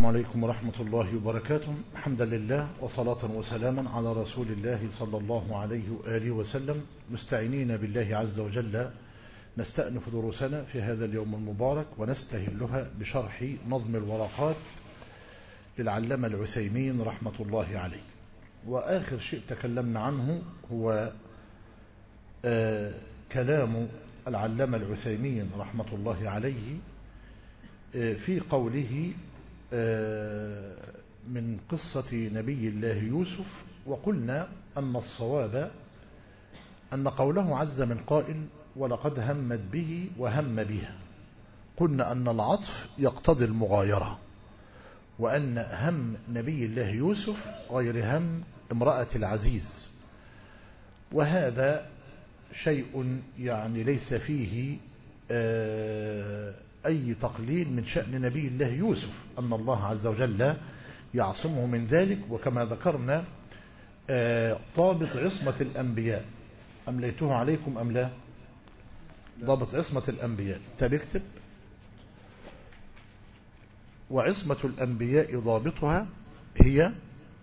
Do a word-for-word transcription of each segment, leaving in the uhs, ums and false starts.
السلام عليكم ورحمة الله وبركاته. حمدا لله وصلاة وسلاما على رسول الله صلى الله عليه وآله وسلم، مستعينين بالله عز وجل نستأنف دروسنا في هذا اليوم المبارك ونستهلها بشرح نظم الورقات للعلامة العثيمين رحمة الله عليه. وآخر شيء تكلمنا عنه هو آه كلام العلامة العثيمين رحمة الله عليه آه في قوله آه من قصة نبي الله يوسف. وقلنا أن الصواب أن قوله عز من قائل ولقد همت به وهم بها، قلنا أن العطف يقتضي المغايرة، وأن هم نبي الله يوسف غير هم امرأة العزيز، وهذا شيء يعني ليس فيه أي تقليل من شأن نبي الله يوسف، أن الله عز وجل يعصمه من ذلك. وكما ذكرنا ضابط عصمة الأنبياء، أمليته عليكم أم لا؟ ضابط عصمة الأنبياء تكتب: وعصمة الأنبياء ضابطها هي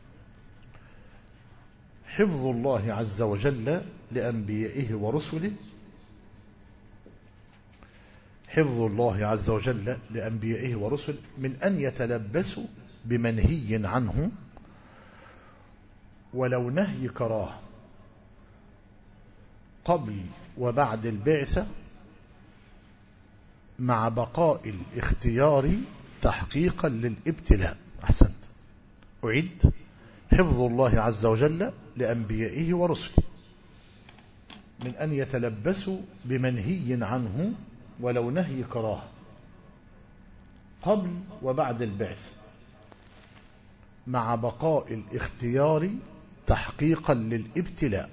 حفظ الله عز وجل لأنبيائه ورسله، حفظ الله عز وجل لأنبيائه ورسله من أن يتلبسوا بمنهي عنه ولو نهي كراه قبل وبعد البعثة، مع بقاء الاختيار تحقيقا للابتلاء. أحسنت. أعيد: حفظ الله عز وجل لأنبيائه ورسله من أن يتلبسوا بمنهي عنه ولو نهي كراه قبل وبعد البعث، مع بقاء الاختيار تحقيقا للابتلاء،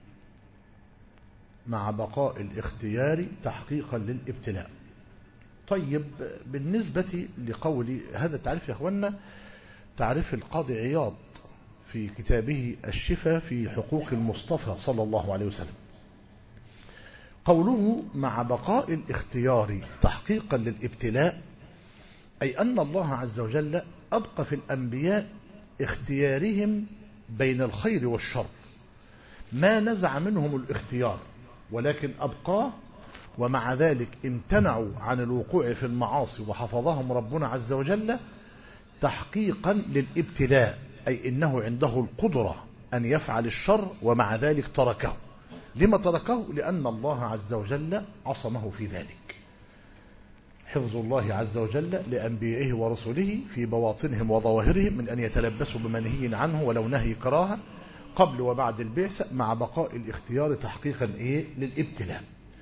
مع بقاء الاختيار تحقيقا للابتلاء. طيب، بالنسبة لقول هذا التعريف يا أخوانا تعريف القاضي عياض في كتابه الشفاء في حقوق المصطفى صلى الله عليه وسلم. قوله مع بقاء الاختيار تحقيقا للابتلاء، أي أن الله عز وجل أبقى في الأنبياء اختيارهم بين الخير والشر، ما نزع منهم الاختيار ولكن أبقاه، ومع ذلك امتنعوا عن الوقوع في المعاصي وحفظهم ربنا عز وجل تحقيقا للابتلاء، أي إنه عنده القدرة أن يفعل الشر ومع ذلك تركه. لما تركه؟ لأن الله عز وجل عصمه في ذلك. حفظ الله عز وجل لأنبيائه ورسله في بواطنهم وظواهرهم من أن يتلبسوا بمنهي عنه ولو نهي كراهة قبل وبعد البعثة، مع بقاء الاختيار تحقيقا إيه للابتلاء.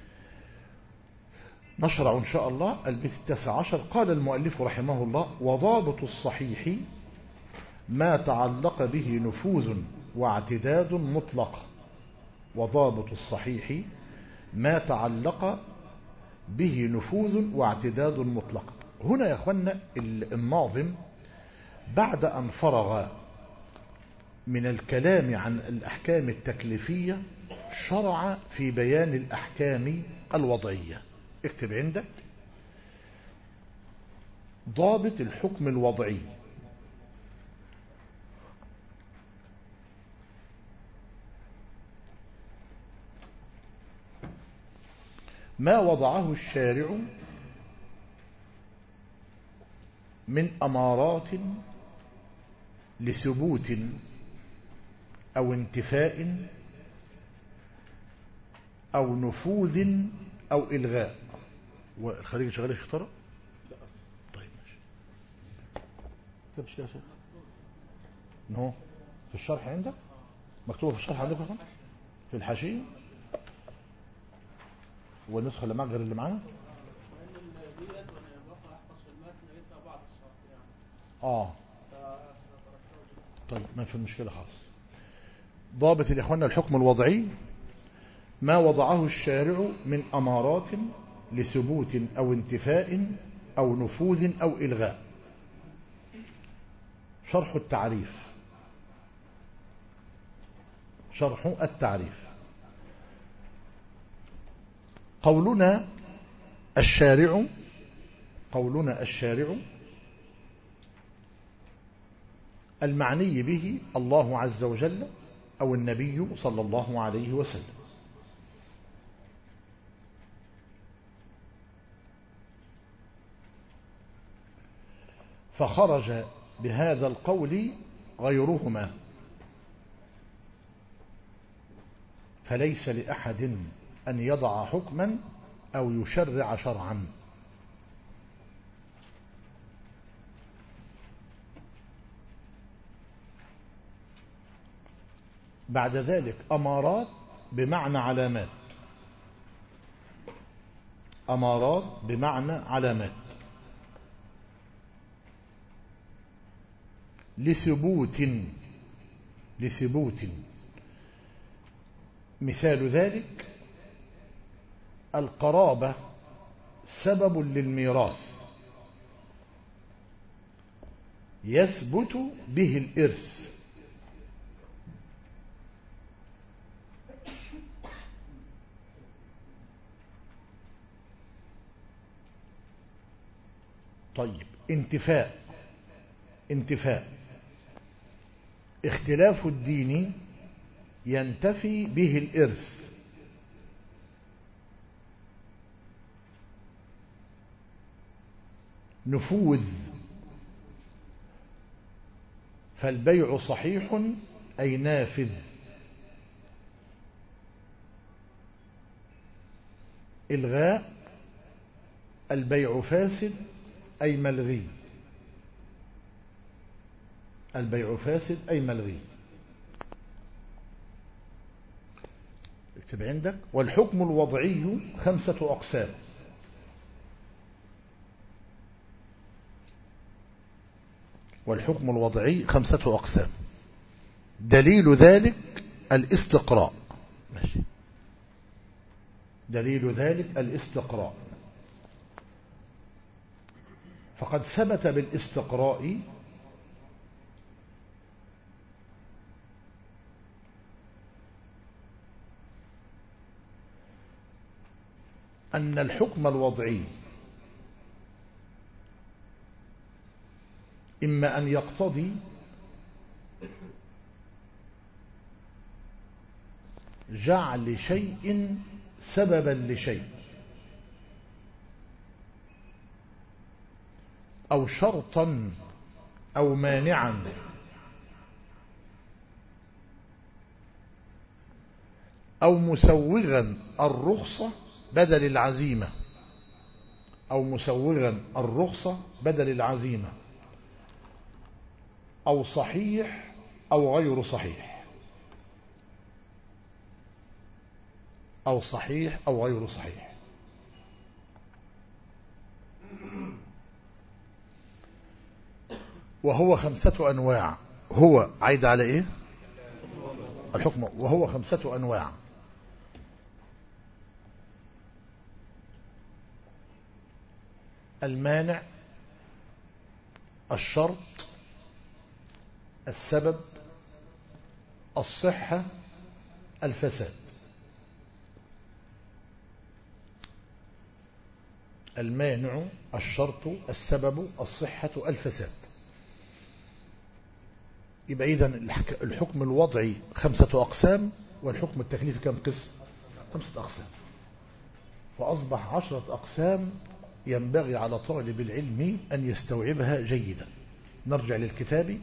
نشرع إن شاء الله البيت التاسع عشر. قال المؤلف رحمه الله: وضابط الصحيح ما تعلق به نفوذ واعتداد مطلق. وضابط الصحيح ما تعلق به نفوذ واعتداد مطلق. هنا يا أخوانا الناظم بعد أن فرغ من الكلام عن الأحكام التكليفية شرع في بيان الأحكام الوضعية. اكتب عندك: ضابط الحكم الوضعي. ما وضعه الشارع من أمارات لثبوت أو انتفاء أو نفوذ أو إلغاء. والخليج شغال يختار؟ طيب ماشي. تبش يا شيخ نو في الشرح عندك مكتوبة في الشرح عندكم في الحاشية والنسخة اللي معك غير اللي معانا. اه طيب ما في مشكلة خالص. ضابط يا اخوانا الحكم الوضعي ما وضعه الشارع من أمارات لثبوت أو انتفاء أو نفوذ أو إلغاء. شرح التعريف. شرح التعريف. قولنا الشارع قولنا الشارع المعني به الله عز وجل أو النبي صلى الله عليه وسلم. فخرج بهذا القول غيرهما، فليس لأحد أن يضع حكما أو يشرع شرعا. بعد ذلك أمارات بمعنى علامات. أمارات بمعنى علامات لثبوت لثبوت مثال ذلك القرابة سبب للميراث يثبت به الإرث. طيب انتفاء انتفاء اختلاف الدين ينتفي به الإرث. نفوذ فالبيع صحيح أي نافذ. إلغاء البيع فاسد أي ملغي. البيع فاسد أي ملغي. اكتب عندك. والحكم الوضعي خمسة أقسام. والحكم الوضعي خمسة أقسام. دليل ذلك الاستقراء. ماشي. دليل ذلك الاستقراء. فقد ثبت بالاستقراء أن الحكم الوضعي إما أن يقتضي جعل شيء سببا لشيء أو شرطا أو مانعا أو مسوغا الرخصة بدل العزيمة أو مسوغا الرخصة بدل العزيمة أو صحيح أو غير صحيح أو صحيح أو غير صحيح. وهو خمسة أنواع. هو عايد على إيه؟ الحكم. وهو خمسة أنواع. المانع، الشرط، السبب، الصحة، الفساد. المانع، الشرط، السبب، الصحة، الفساد. يبقى إذن الحكم الوضعي خمسة أقسام، والحكم التكليفي كم قسم؟ خمسة أقسام. فأصبح عشرة أقسام ينبغي على طالب العلم أن يستوعبها جيدا. نرجع للكتاب.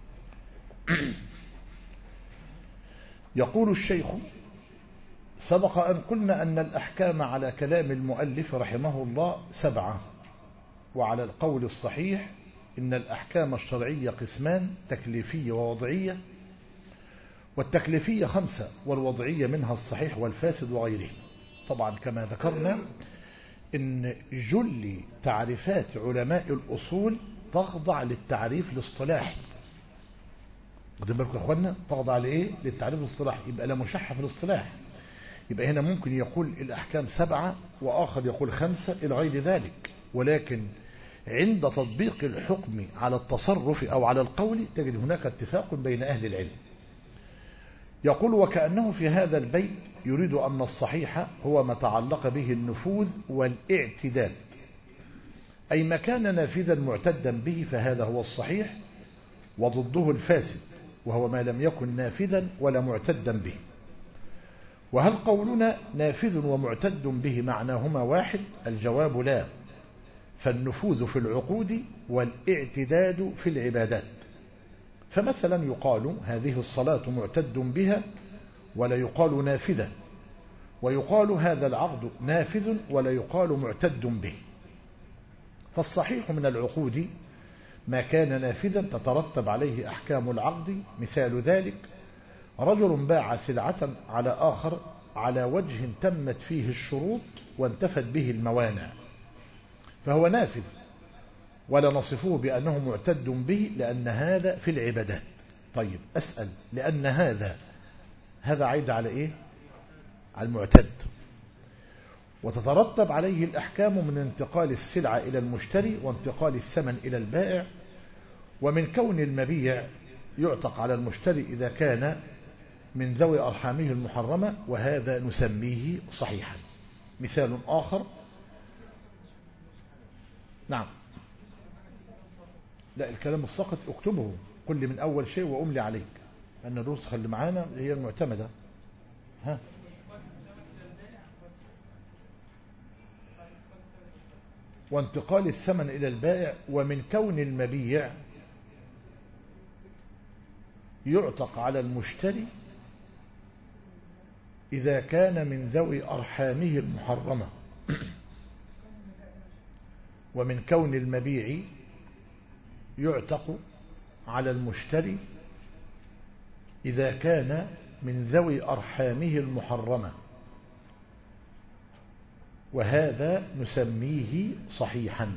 يقول الشيخ: سبق أن قلنا أن الأحكام على كلام المؤلف رحمه الله سبعة، وعلى القول الصحيح إن الأحكام الشرعية قسمان: تكليفية ووضعية. والتكليفية خمسة، والوضعية منها الصحيح والفاسد وغيره. طبعا كما ذكرنا إن جل تعريفات علماء الأصول تخضع للتعريف الاصطلاحي. واخدين بالكم يا اخوانا؟ تخضع لايه؟ للتعريف الاصطلاحي. يبقى لا مشحة في الاصطلاح. يبقى هنا ممكن يقول الأحكام سبعة وآخر يقول خمسة إلى غير ذلك، ولكن عند تطبيق الحكم على التصرف أو على القول تجد هناك اتفاق بين أهل العلم. يقول: وكأنه في هذا البيت يريد أن الصحيح هو ما تعلق به النفوذ والاعتداد، أي ما كان نافذا معتدا به فهذا هو الصحيح، وضده الفاسد، وهو ما لم يكن نافذا ولا معتدا به. وهل قولنا نافذ ومعتد به معناهما واحد؟ الجواب لا، فالنفوذ في العقود والاعتداد في العبادات. فمثلا يقال هذه الصلاة معتد بها ولا يقال نافذة، ويقال هذا العقد نافذ ولا يقال معتد به. فالصحيح من العقود ما كان نافذا تترتب عليه أحكام العقد. مثال ذلك رجل باع سلعة على آخر على وجه تمت فيه الشروط وانتفت به الموانع، فهو نافذ، ولا نصفه بأنه معتد به لأن هذا في العبادات. طيب أسأل، لأن هذا هذا عيد على إيه؟ على المعتد، وتترتب عليه الأحكام من انتقال السلعة إلى المشتري وانتقال الثمن إلى البائع، ومن كون المبيع يعتق على المشتري إذا كان من ذوي أرحامه المحرمة، وهذا نسميه صحيحا. مثال آخر، نعم، لا الكلام الساقط اكتبه، قل لي من أول شيء وأملي عليك، أن النسخة اللي معانا هي المعتمدة. ها وانتقال الثمن إلى البائع، ومن كون المبيع يعتق على المشتري إذا كان من ذوي أرحامه المحرمة، ومن كون المبيع يعتق على المشتري إذا كان من ذوي أرحامه المحرمة، وهذا نسميه صحيحا.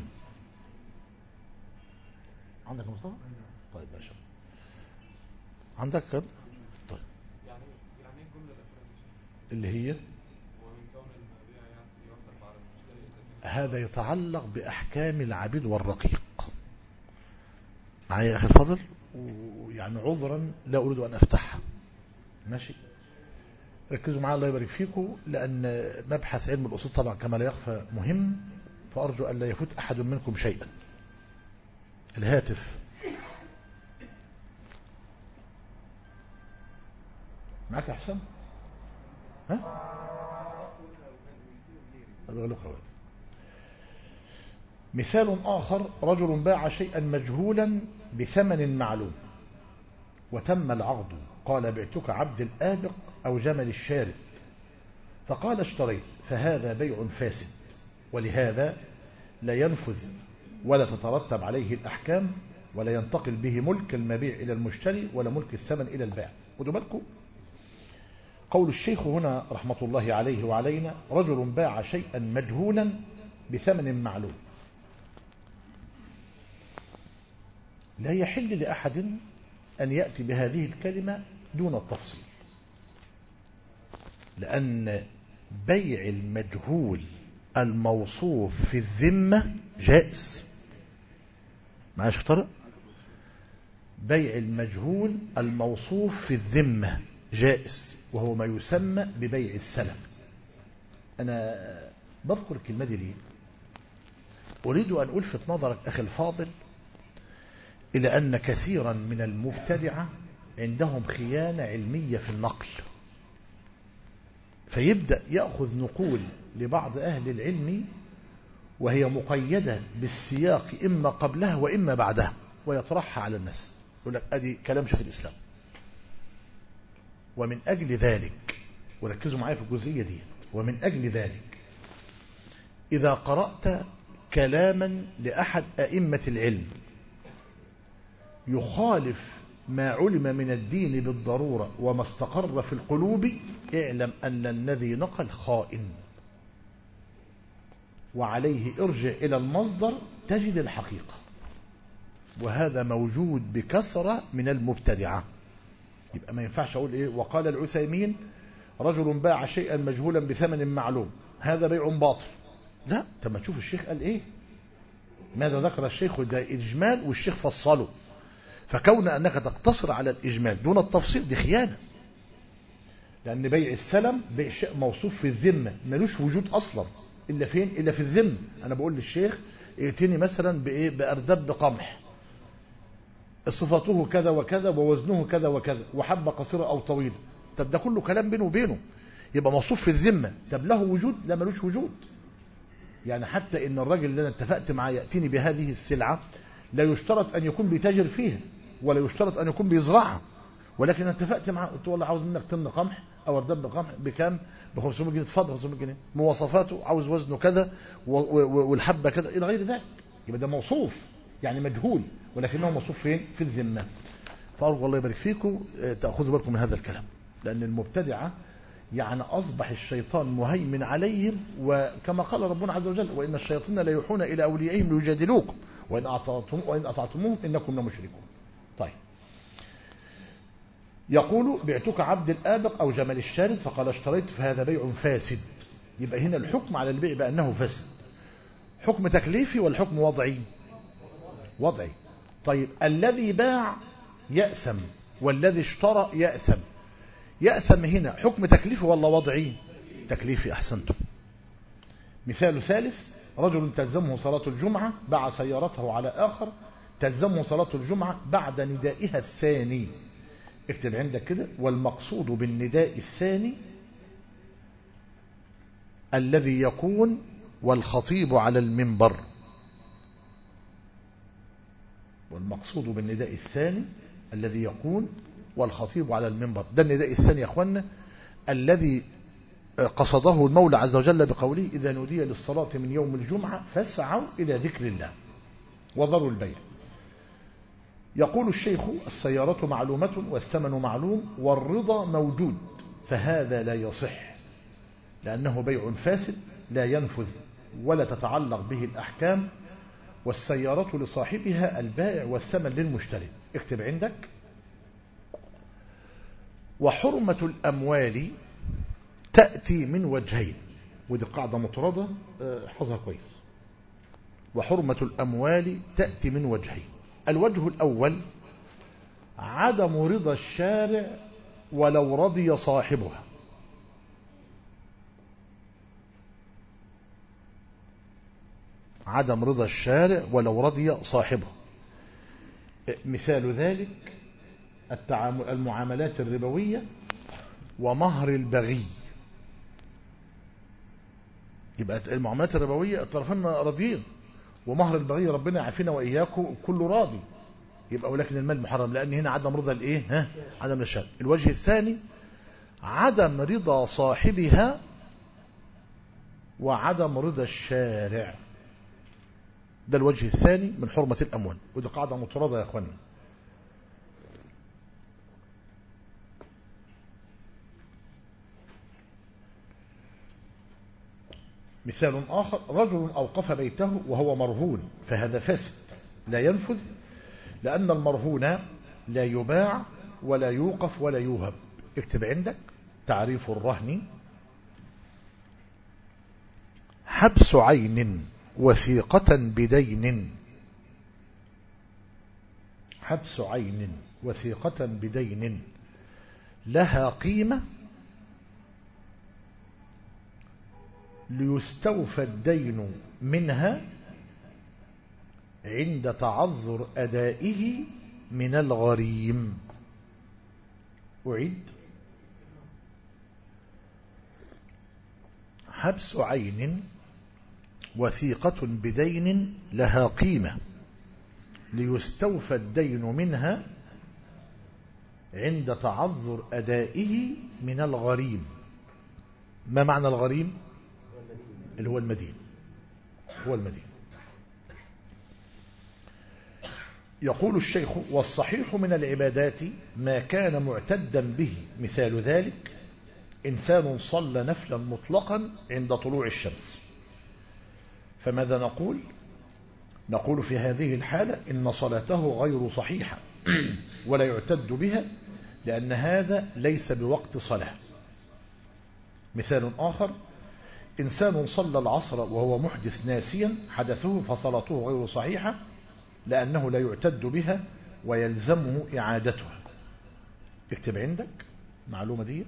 عندك مصطفى؟ طيب ما شاء الله. عندك كده؟ طيب يعني يعني الجملة الأخيرة اللي هي ومن كون المبيع يعتق على المشتري، هذا يتعلق بأحكام العبيد والرقيق. معايا يا أخي الفضل؟ ويعني عذرا لا أريد أن أفتحها، ماشي؟ ركزوا معايا الله يبارك فيكم، لأن مبحث علم الأصول طبعا كما لا يخفى مهم، فأرجو أن لا يفوت أحد منكم شيئا. الهاتف معك يا حسام؟ ها؟ مثال آخر، رجل باع شيئا مجهولا بثمن معلوم وتم العقد، قال بعتك عبد الآبق أو جمل الشارد، فقال اشتريت، فهذا بيع فاسد، ولهذا لا ينفذ ولا تترتب عليه الأحكام، ولا ينتقل به ملك المبيع إلى المشتري ولا ملك الثمن إلى البائع. خدوا بالكم قول الشيخ هنا رحمة الله عليه وعلينا، رجل باع شيئا مجهولا بثمن معلوم. لا يحل لأحد أن يأتي بهذه الكلمة دون التفصيل، لأن بيع المجهول الموصوف في الذمة جائز. معايا يا شيخ طارق؟ بيع المجهول الموصوف في الذمة جائز، وهو ما يسمى ببيع السلم. أنا بذكر الكلمة دي ليه؟ أريد أن ألفت نظرك أخي الفاضل إلى أن كثيرا من المبتدعة عندهم خيانة علمية في النقل، فيبدأ يأخذ نقول لبعض أهل العلم وهي مقيدة بالسياق إما قبلها وإما بعدها، ويطرحها على الناس، يقول لك أدي كلام شيخ الإسلام. ومن أجل ذلك، وركزوا معايا في الجزئية دي، ومن أجل ذلك إذا قرأت كلاما لأحد أئمة العلم يخالف ما علم من الدين بالضرورة وما استقر في القلوب، اعلم أن الذي نقل خائن، وعليه ارجع إلى المصدر تجد الحقيقة، وهذا موجود بكثرة من المبتدعة. يبقى ما ينفعش أقول إيه وقال العثيمين رجل باع شيئا مجهولا بثمن معلوم هذا بيع باطل. لا، طب ما تشوف الشيخ قال إيه، ماذا ذكر الشيخ، ده إجمال والشيخ فصله. فكون أنك تقتصر على الإجمال دون التفصيل دي خيانة، لأن بيع السلم بيع شيء موصوف في الذمة ملوش وجود أصلا إلا فين؟ إلا في الذمة. أنا بقول للشيخ ائتني مثلا بإيه؟ بأردب قمح، صفاته كذا وكذا ووزنه كذا وكذا وحبة قصيرة أو طويلة. طب ده كله كلام بينه وبينه، يبقى موصوف في الذمة. طب له وجود؟ لا ملوش وجود. يعني حتى إن الراجل اللي أنا اتفقت معاه يأتيني بهذه السلعة لا يشترط أن يكون بيتاجر فيها ولا يشترط أن يكون بيزرعها، ولكن أنا اتفقت معاه قلت والله عاوز منك طن قمح أو أردب قمح بكام؟ ب خمسمائة جنيه. اتفضل خمسمائة جنيه. مواصفاته عاوز وزنه كذا والحبة كذا إلى غير ذلك. يبقى ده موصوف يعني مجهول، ولكنه موصوف فين؟ في الذمة. فأرجو الله يبارك فيكم تأخذوا بالكم من هذا الكلام، لأن المبتدعة يعني أصبح الشيطان مهيمن عليهم، وكما قال ربنا عز وجل وإن الشياطين لا يوحون إلى أوليائهم ليجادلوكم وإن أطعتم وإن أطعتموهم إنكم لمشركون. طيب، يقول بعتك عبد الآبق أو جمل الشارد فقال اشتريت فهذا بيع فاسد. يبقى هنا الحكم على البيع بأنه فاسد حكم تكليفي ولا حكم وضعي؟ وضعي. طيب، الذي باع يأثم والذي اشترى يأثم. يأثم هنا حكم تكليفي ولا وضعي؟ تكليفي. أحسنتم. مثال ثالث: رجل تلزمه صلاة الجمعة باع سيارته على آخر تلزمه صلاة الجمعة بعد ندائها الثاني. اكتب عندك كده: والمقصود بالنداء الثاني الذي يكون والخطيب على المنبر. والمقصود بالنداء الثاني الذي يكون والخطيب على المنبر. ده النداء الثاني يا اخوانا الذي قصده المولى عز وجل بقوله: إذا نودي للصلاة من يوم الجمعة فاسعوا إلى ذكر الله وذروا البيع. يقول الشيخ: السيارة معلومة والثمن معلوم والرضا موجود، فهذا لا يصح لأنه بيع فاسد لا ينفذ ولا تتعلق به الأحكام، والسيارة لصاحبها البائع والثمن للمشتري. اكتب عندك: وحرمة الأموال تأتي من وجهين. ودي قاعدة مطردة احفظها كويس. وحرمة الأموال تأتي من وجهين. الوجه الأول عدم رضا الشارع ولو رضي صاحبها. عدم رضا الشارع ولو رضي صاحبه. مثال ذلك التعامل المعاملات الربوية ومهر البغي. يبقى المعاملات الربوية الطرفين راضيين، ومهر البغي ربنا يعافينا وإياكم كله راضي، يبقى ولكن المال محرم لأن هنا عدم رضا الايه ها عدم الشارع. الوجه الثاني عدم رضا صاحبها وعدم رضا الشارع. ده الوجه الثاني من حرمة الأموال، ودي قاعدة مطردة يا أخوانا. مثال آخر: رجل أوقف بيته وهو مرهون، فهذا فاسد لا ينفذ لأن المرهون لا يباع ولا يوقف ولا يوهب. اكتب عندك تعريف الرهن: حبس عين وثيقة بدين. حبس عين وثيقة بدين لها قيمة ليستوفى الدين منها عند تعذر أدائه من الغريم. أعيد: حبس عين وثيقة بدين لها قيمة ليستوفى الدين منها عند تعذر أدائه من الغريم. ما معنى الغريم؟ اللي هو المدين. هو المدين. يقول الشيخ: والصحيح من العبادات ما كان معتدا به. مثال ذلك: إنسان صلى نفلا مطلقا عند طلوع الشمس، فماذا نقول؟ نقول في هذه الحالة إن صلاته غير صحيحة ولا يعتد بها لأن هذا ليس بوقت صلاة. مثال آخر: إنسان صلى العصر وهو محدث ناسيا حدثه فصلاته غير صحيحة لأنه لا يعتد بها ويلزمه إعادتها. اكتب عندك معلومة دي: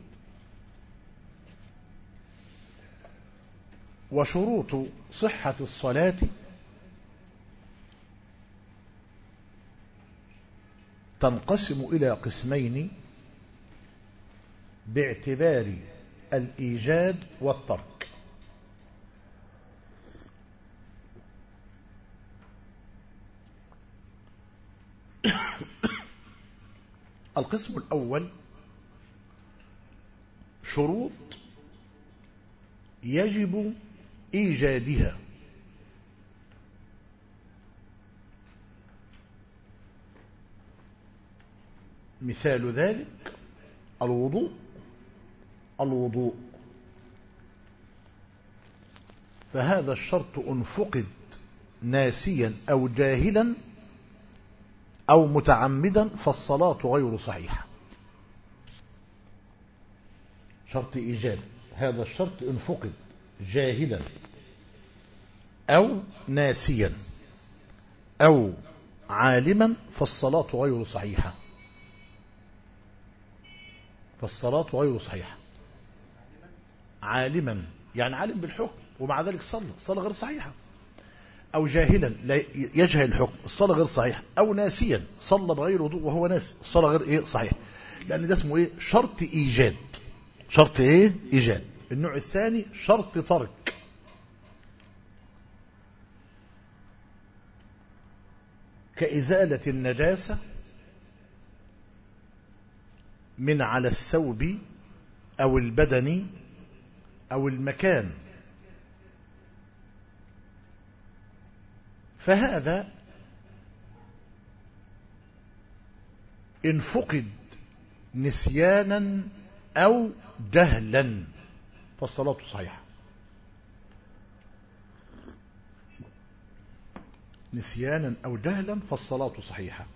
وشروط صحة الصلاة تنقسم إلى قسمين باعتبار الإيجاد والترك. القسم الأول شروط يجب إيجادها، مثال ذلك الوضوء. الوضوء فهذا الشرط إن فقد ناسيا أو جاهلا أو متعمدا فالصلاة غير صحيحة. شرط إيجاب، هذا الشرط إن فقد جاهلا أو ناسيا أو عالما فالصلاة غير صحيحة. فالصلاة غير صحيحة. عالما يعني عالم بالحكم ومع ذلك صلى الصلاة غير صحيحة، أو جاهلا لا يجهل الحكم الصلاة غير صحيحة، أو ناسيا صلى بغير وضوء وهو ناسي الصلاة غير إيه صحيح، لأن ده اسمه إيه شرط إيجاد. شرط إيه إيجاد. النوع الثاني شرط ترك. كإزالة النجاسة من على الثوب أو البدن أو المكان، فهذا إن فقد نسيانا أو جهلا فالصلاة صحيحة. نسيانا أو جهلا فالصلاة صحيحة.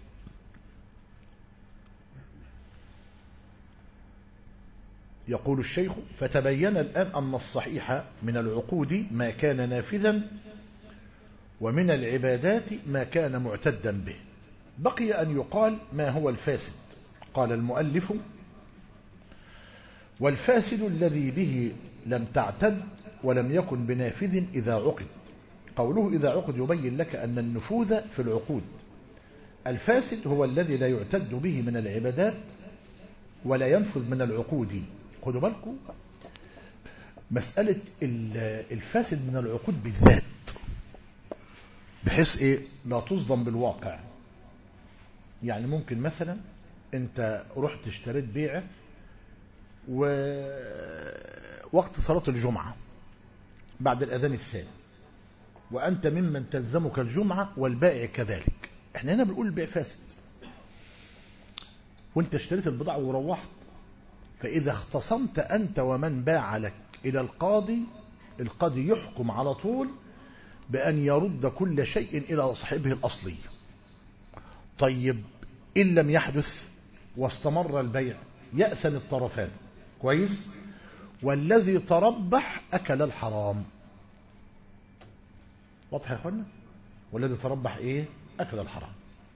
يقول الشيخ: فتبين الآن أن الصحيح من العقود ما كان نافذا، ومن العبادات ما كان معتدا به. بقي أن يقال ما هو الفاسد. قال المؤلف: والفاسد الذي به لم تعتد ولم يكن بنافذ إذا عقد. قوله إذا عقد يبين لك أن النفوذ في العقود. الفاسد هو الذي لا يعتد به من العبادات ولا ينفذ من العقود. خدوا بالكم مسألة الفاسد من العقود بالذات، بحيث إيه لا تصدم بالواقع. يعني ممكن مثلا أنت رحت اشتريت بيعة ووقت صلاة الجمعة بعد الأذان الثاني، وأنت ممن تلزمك الجمعة والبائع كذلك. احنا هنا بنقول البيع فاسد، وانت اشتريت البضاعة وروحت، فإذا اختصمت أنت ومن باع لك إلى القاضي، القاضي يحكم على طول بأن يرد كل شيء إلى صاحبه الأصلي. طيب إن لم يحدث واستمر البيع يأثم الطرفان، كويس، والذي تربح أكل الحرام. واضح يا أخوانا؟ والذي تربح إيه؟ أكل الحرام.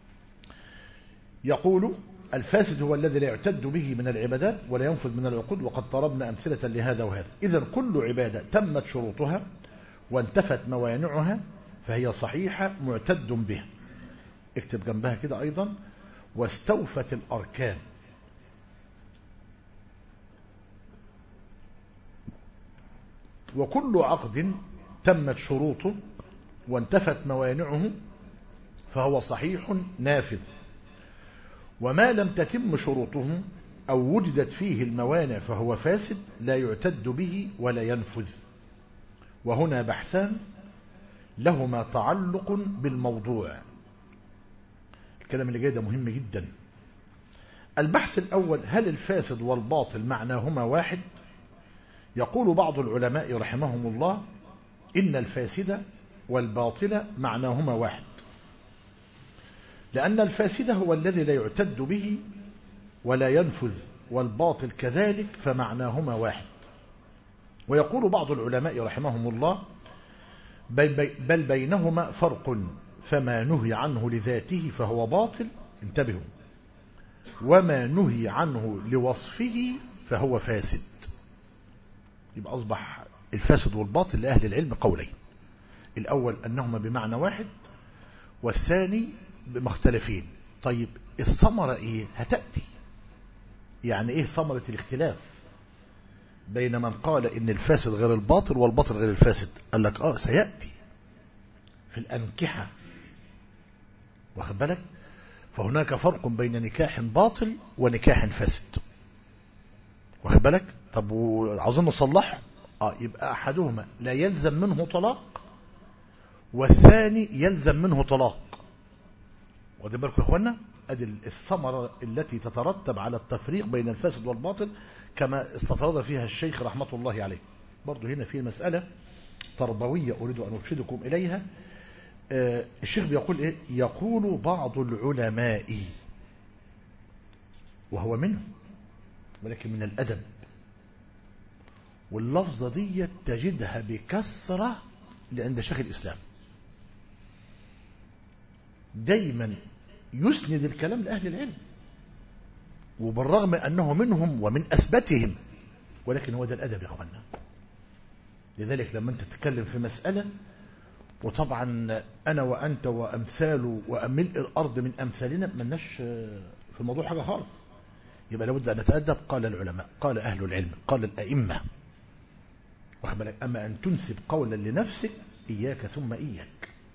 يقول: الفاسد هو الذي لا يعتد به من العبادات ولا ينفذ من العقود، وقد ضربنا أمثلة لهذا وهذا. إذن كل عبادة تمت شروطها وانتفت موانعها فهي صحيحة معتد به. اكتب جنبها كده أيضا: واستوفت الأركان. وكل عقد تمت شروطه وانتفت موانعه فهو صحيح نافذ، وما لم تتم شروطه أو وجدت فيه الموانع فهو فاسد لا يعتد به ولا ينفذ. وهنا بحثان لهما تعلق بالموضوع. الكلام اللي جاي ده مهم جدا. البحث الأول: هل الفاسد والباطل معناهما واحد؟ يقول بعض العلماء رحمهم الله: إن الفاسد والباطل معناهما واحد، لأن الفاسد هو الذي لا يعتد به ولا ينفذ، والباطل كذلك فمعناهما واحد. ويقول بعض العلماء رحمهم الله: بل بينهما فرق، فما نهي عنه لذاته فهو باطل، انتبهوا، وما نهي عنه لوصفه فهو فاسد. يبقى أصبح الفاسد والباطل لأهل العلم قولين: الأول أنهما بمعنى واحد، والثاني بمختلفين. طيب الثمرة ايه؟ هتأتي. يعني ايه ثمرة الاختلاف بين من قال ان الفاسد غير الباطل والباطل غير الفاسد؟ قال لك اه سيأتي في الأنكحة، واخد بالك؟ فهناك فرق بين نكاح باطل ونكاح فاسد، واخد بالك؟ طب وعاوزين نصلحه، اه يبقى احدهما لا يلزم منه طلاق والثاني يلزم منه طلاق. واخد بالكم يا اخوانا؟ ادي الثمرة التي تترتب على التفريق بين الفاسد والباطل كما استطرد فيها الشيخ رحمة الله عليه. برضو هنا في مسألة تربوية أريد أن أرشدكم إليها. آه الشيخ بيقول إيه؟ يقول بعض العلماء، وهو منه ولكن من الأدب، واللفظة دي تجدها بكثرة عند شيخ الإسلام، دايما يسند الكلام لأهل العلم وبالرغم أنه منهم ومن أثبتهم، ولكن هو ده الأدب يا أخوانا. لذلك لما أنت تتكلم في مسألة، وطبعا أنا وأنت وأمثال وملء الأرض من أمثالنا ملناش في الموضوع حاجة خالص، يبقى لابد أن نتأدب. قال العلماء، قال أهل العلم، قال الأئمة، واخد بالك؟ أما أن تنسب قولا لنفسك إياك ثم إياك.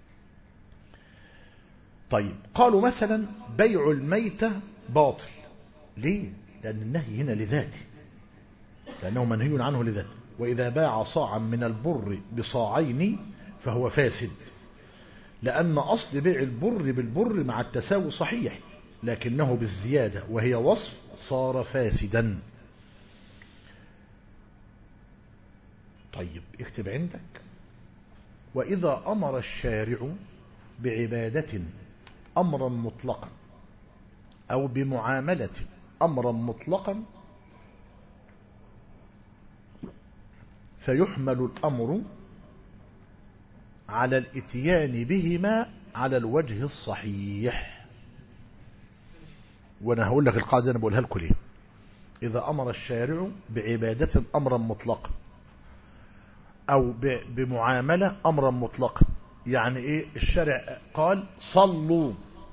طيب قالوا مثلا بيع الميتة باطل. ليه؟ لأن النهي هنا لذاته، لأنه منهي عنه لذاته. وإذا باع صاعا من البر بصاعين فهو فاسد، لأن أصل بيع البر بالبر مع التساوي صحيح، لكنه بالزيادة وهي وصف صار فاسدا. طيب اكتب عندك: وإذا أمر الشارع بعبادة أمرا مطلقا أو بمعاملة أمرا مطلقا فيحمل الأمر على الاتيان بهما على الوجه الصحيح. وانا هقول لك القاعدة انا بقولها لكم ليه. إذا أمر الشارع بعبادة أمرا مطلقا أو بمعاملة أمرا مطلقا، يعني إيه؟ الشارع قال صلوا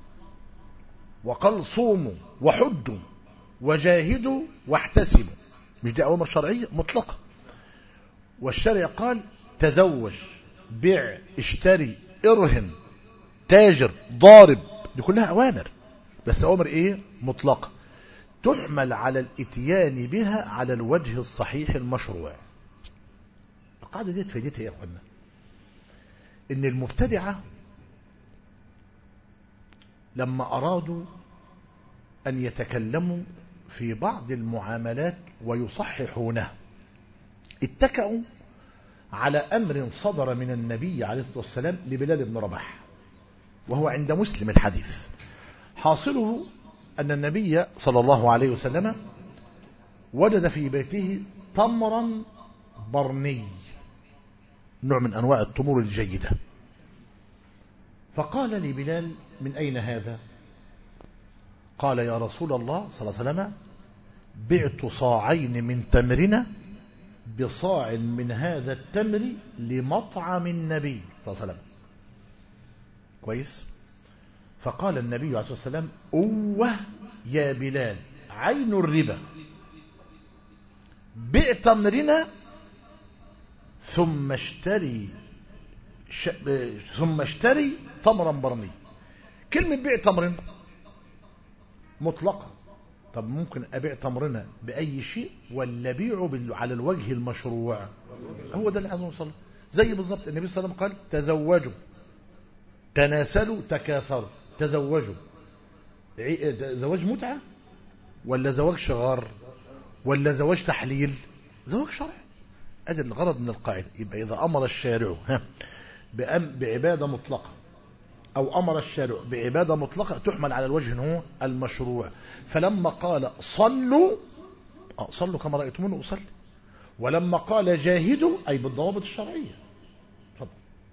وقال صوموا وحجوا وجاهدوا واحتسبوا، مش دي أوامر شرعية مطلقة. والشارع قال تزوج، بيع، اشتري، ارهن، تاجر، ضارب، دي كلها أوامر، بس أوامر إيه؟ مطلقة، تحمل على الاتيان بها على الوجه الصحيح المشروع. القاعدة دي فايدتها يا أخوانا إن المبتدعة لما أرادوا أن يتكلموا في بعض المعاملات ويصححونها اتكأوا على أمر صدر من النبي عليه الصلاة والسلام لبلال بن رباح، وهو عند مسلم الحديث. حاصله أن النبي صلى الله عليه وسلم وجد في بيته تمرا برني، نوع من أنواع التمور الجيدة، فقال لبلال: من أين هذا؟ قال: يا رسول الله صلى الله عليه وسلم بعت صاعين من تمرنا بصاع من هذا التمر لمطعم النبي صلى الله عليه وسلم. كويس؟ فقال النبي عليه الصلاة والسلام: أوه يا بلال، عين الربا، بع تمرنا ثم اشتري ش... ثم اشتري تمرا برني. كلمة بيع تمرنا مطلقة. طب ممكن أبيع تمرنا بأي شيء ولا بيعه على الوجه المشروع؟ هو ده اللي عايزين نوصل له. زي بالظبط النبي صلى الله عليه وسلم قال: تزوجوا، تناسلوا، تكاثروا. تزوجوا زواج متعة ولا زواج شغار ولا زواج تحليل؟ زواج شرعي. ادي الغرض من القاعدة. يبقى إذا أمر الشارع ها بعبادة مطلقة أو أمر الشارع بعبادة مطلقة تحمل على الوجه هو المشروع. فلما قال صلوا، صلوا كما رأيتموني أصلي، ولما قال جاهدوا أي بالضوابط الشرعية. تفضل.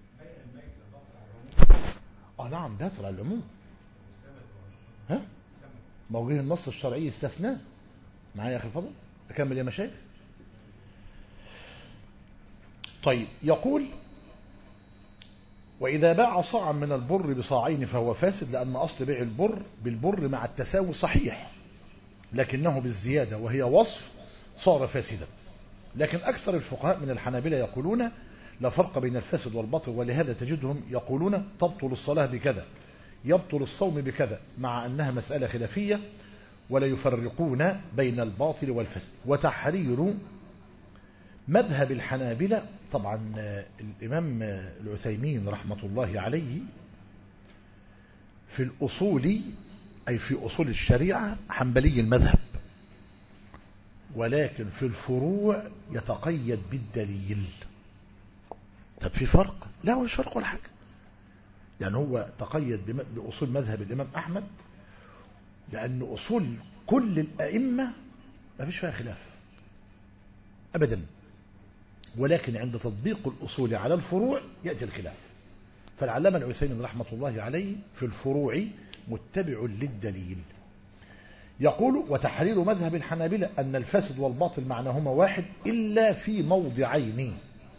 اه نعم باطل على العموم. ها موجه النص الشرعي استثناء. معايا يا أخي الفضل؟ أكمل يا مشايخ. طيب يقول: وإذا باع صاعا من البر بصاعين فهو فاسد، لأن أصل بيع البر بالبر مع التساوي صحيح، لكنه بالزيادة وهي وصف صار فاسدا. لكن أكثر الفقهاء من الحنابلة يقولون لا فرق بين الفاسد والباطل، ولهذا تجدهم يقولون تبطل الصلاة بكذا، يبطل الصوم بكذا، مع أنها مسألة خلافية، ولا يفرقون بين الباطل والفاسد. وتحرير مذهب الحنابلة، طبعا الإمام العثيمين رحمة الله عليه في الأصول أي في أصول الشريعة حنبلي المذهب، ولكن في الفروع يتقيد بالدليل. طب في فرق؟ لا، مش فرق ولا حاجة. يعني هو تقيد بأصول مذهب الإمام أحمد، لأن أصول كل الأئمة ما فيش فيها خلاف أبدا، ولكن عند تطبيق الأصول على الفروع يأتي الخلاف. فالعلامة العثيمين رحمة الله عليه في الفروع متبع للدليل. يقول وتحرير مذهب الحنابلة أن الفاسد والباطل معناهما واحد إلا في موضعين،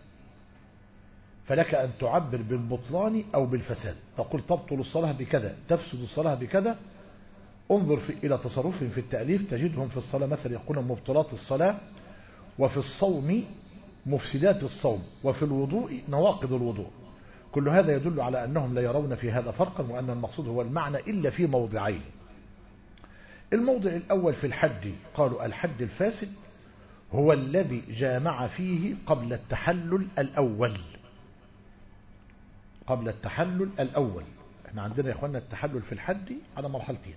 فلك أن تعبر بالبطلان أو بالفساد، تقول تبطل الصلاة بكذا، تفسد الصلاة بكذا. انظر في إلى تصرفهم في التأليف، تجدهم في الصلاة مثلا يقولون مبطلات الصلاة، وفي الصوم مفسدات الصوم، وفي الوضوء نواقض الوضوء. كل هذا يدل على أنهم لا يرون في هذا فرقا، وأن المقصود هو المعنى إلا في موضعين. الموضع الأول في الحج، قالوا الحج الفاسد هو الذي جامع فيه قبل التحلل الأول. قبل التحلل الأول، احنا عندنا يا اخوانا التحلل في الحج على مرحلتين،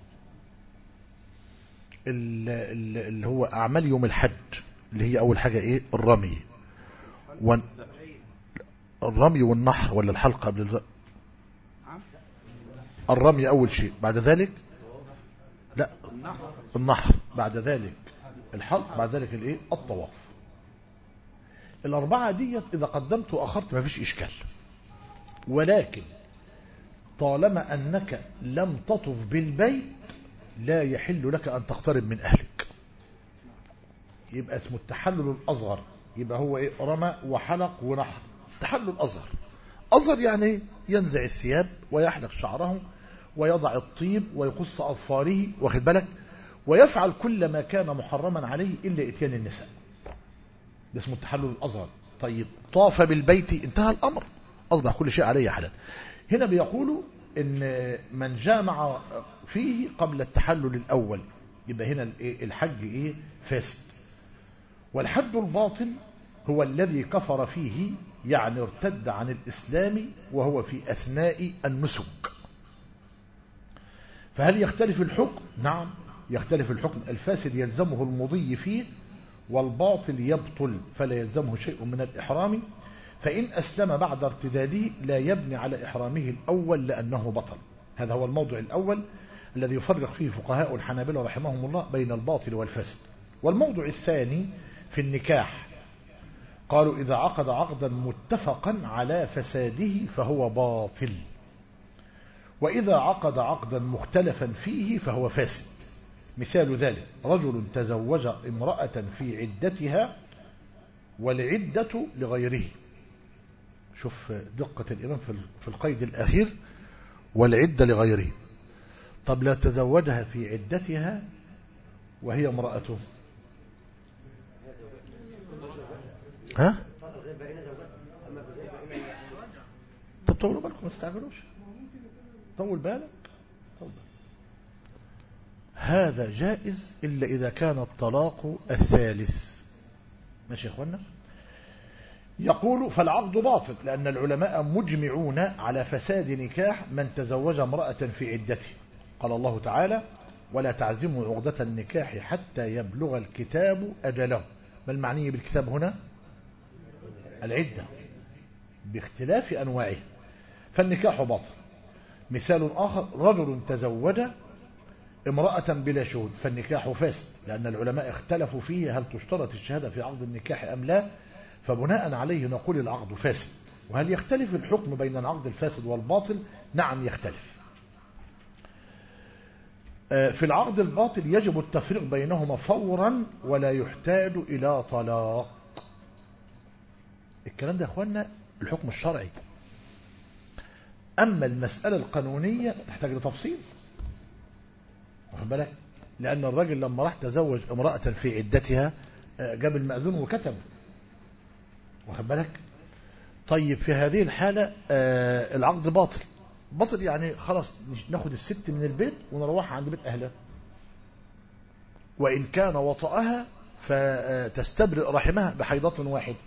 اللي هو أعمال يوم الحج، اللي هي أول حاجة إيه؟ الرمي ون... الرمي والنحر، ولا الحلقة قبل الر... الرمي أول شيء، بعد ذلك لا النحر، بعد ذلك الحلق، بعد ذلك الإيه؟ الطواف. الأربعة دي إذا قدمت وأخرت ما فيش إشكال، ولكن طالما أنك لم تطف بالبيت لا يحل لك أن تقترب من أهلك، يبقى اسمه التحلل الأصغر. يبقى هو إيه؟ رمى وحلق ونحر، تحلل أصغر. أصغر يعني ينزع الثياب ويحلق شعره ويضع الطيب ويقص أظفاره، واخد بالك، ويفعل كل ما كان محرما عليه إلا إتيان النساء، ده اسمه التحلل الأصغر. طيب طاف بالبيت، انتهى الأمر، أصبح كل شيء عليه حلال. هنا بيقولوا إن من جامع فيه قبل التحلل الأول يبقى هنا الحج إيه؟ فاسد. والحج الباطل هو الذي كفر فيه، يعني ارتد عن الإسلام وهو في أثناء النسك. فهل يختلف الحكم؟ نعم يختلف الحكم. الفاسد يلزمه المضي فيه، والباطل يبطل فلا يلزمه شيء من الإحرام، فإن أسلم بعد ارتداده لا يبني على إحرامه الأول لأنه بطل. هذا هو الموضع الأول الذي يفرق فيه فقهاء الحنابلة رحمهم الله بين الباطل والفاسد. والموضع الثاني في النكاح، قالوا إذا عقد عقدا متفقا على فساده فهو باطل، وإذا عقد عقدا مختلفا فيه فهو فاسد. مثال ذلك رجل تزوج امرأة في عدتها والعدة لغيره. شوف دقة الإمام في القيد الأخير، والعدة لغيره. طب لا تزوجها في عدتها وهي امرأته، ها؟ طب طولوا بالكم، ما تستعجلوش، طول بالك، طول بالك. هذا جائز إلا إذا كان الطلاق الثالث. ماشي يا اخوانا؟ يقول فالعقد باطل، لأن العلماء مجمعون على فساد نكاح من تزوج امرأة في عدته. قال الله تعالى ولا تعزموا عقدة النكاح حتى يبلغ الكتاب أجله. ما المعني بالكتاب هنا؟ العدة باختلاف أنواعه، فالنكاح باطل. مثال آخر رجل تزوج امرأة بلا شهود، فالنكاح فاسد، لأن العلماء اختلفوا فيه هل تشترط الشهادة في عقد النكاح أم لا، فبناء عليه نقول العقد فاسد. وهل يختلف الحكم بين العقد الفاسد والباطل؟ نعم يختلف. في العقد الباطل يجب التفريق بينهما فورا ولا يحتاج إلى طلاق. الكلام ده يا أخوانا الحكم الشرعي. أما المسألة القانونية تحتاج لتفصيل، واخد بالك؟ لأن الراجل لما راح تزوج امرأة في عدتها جاب المأذون وكتب، واخد بالك؟ طيب في هذه الحالة العقد باطل. باطل يعني خلاص ناخد الست من البيت ونروحها عند بيت أهلها، وإن كان وطأها فتستبرئ رحمها بحيضة واحدة.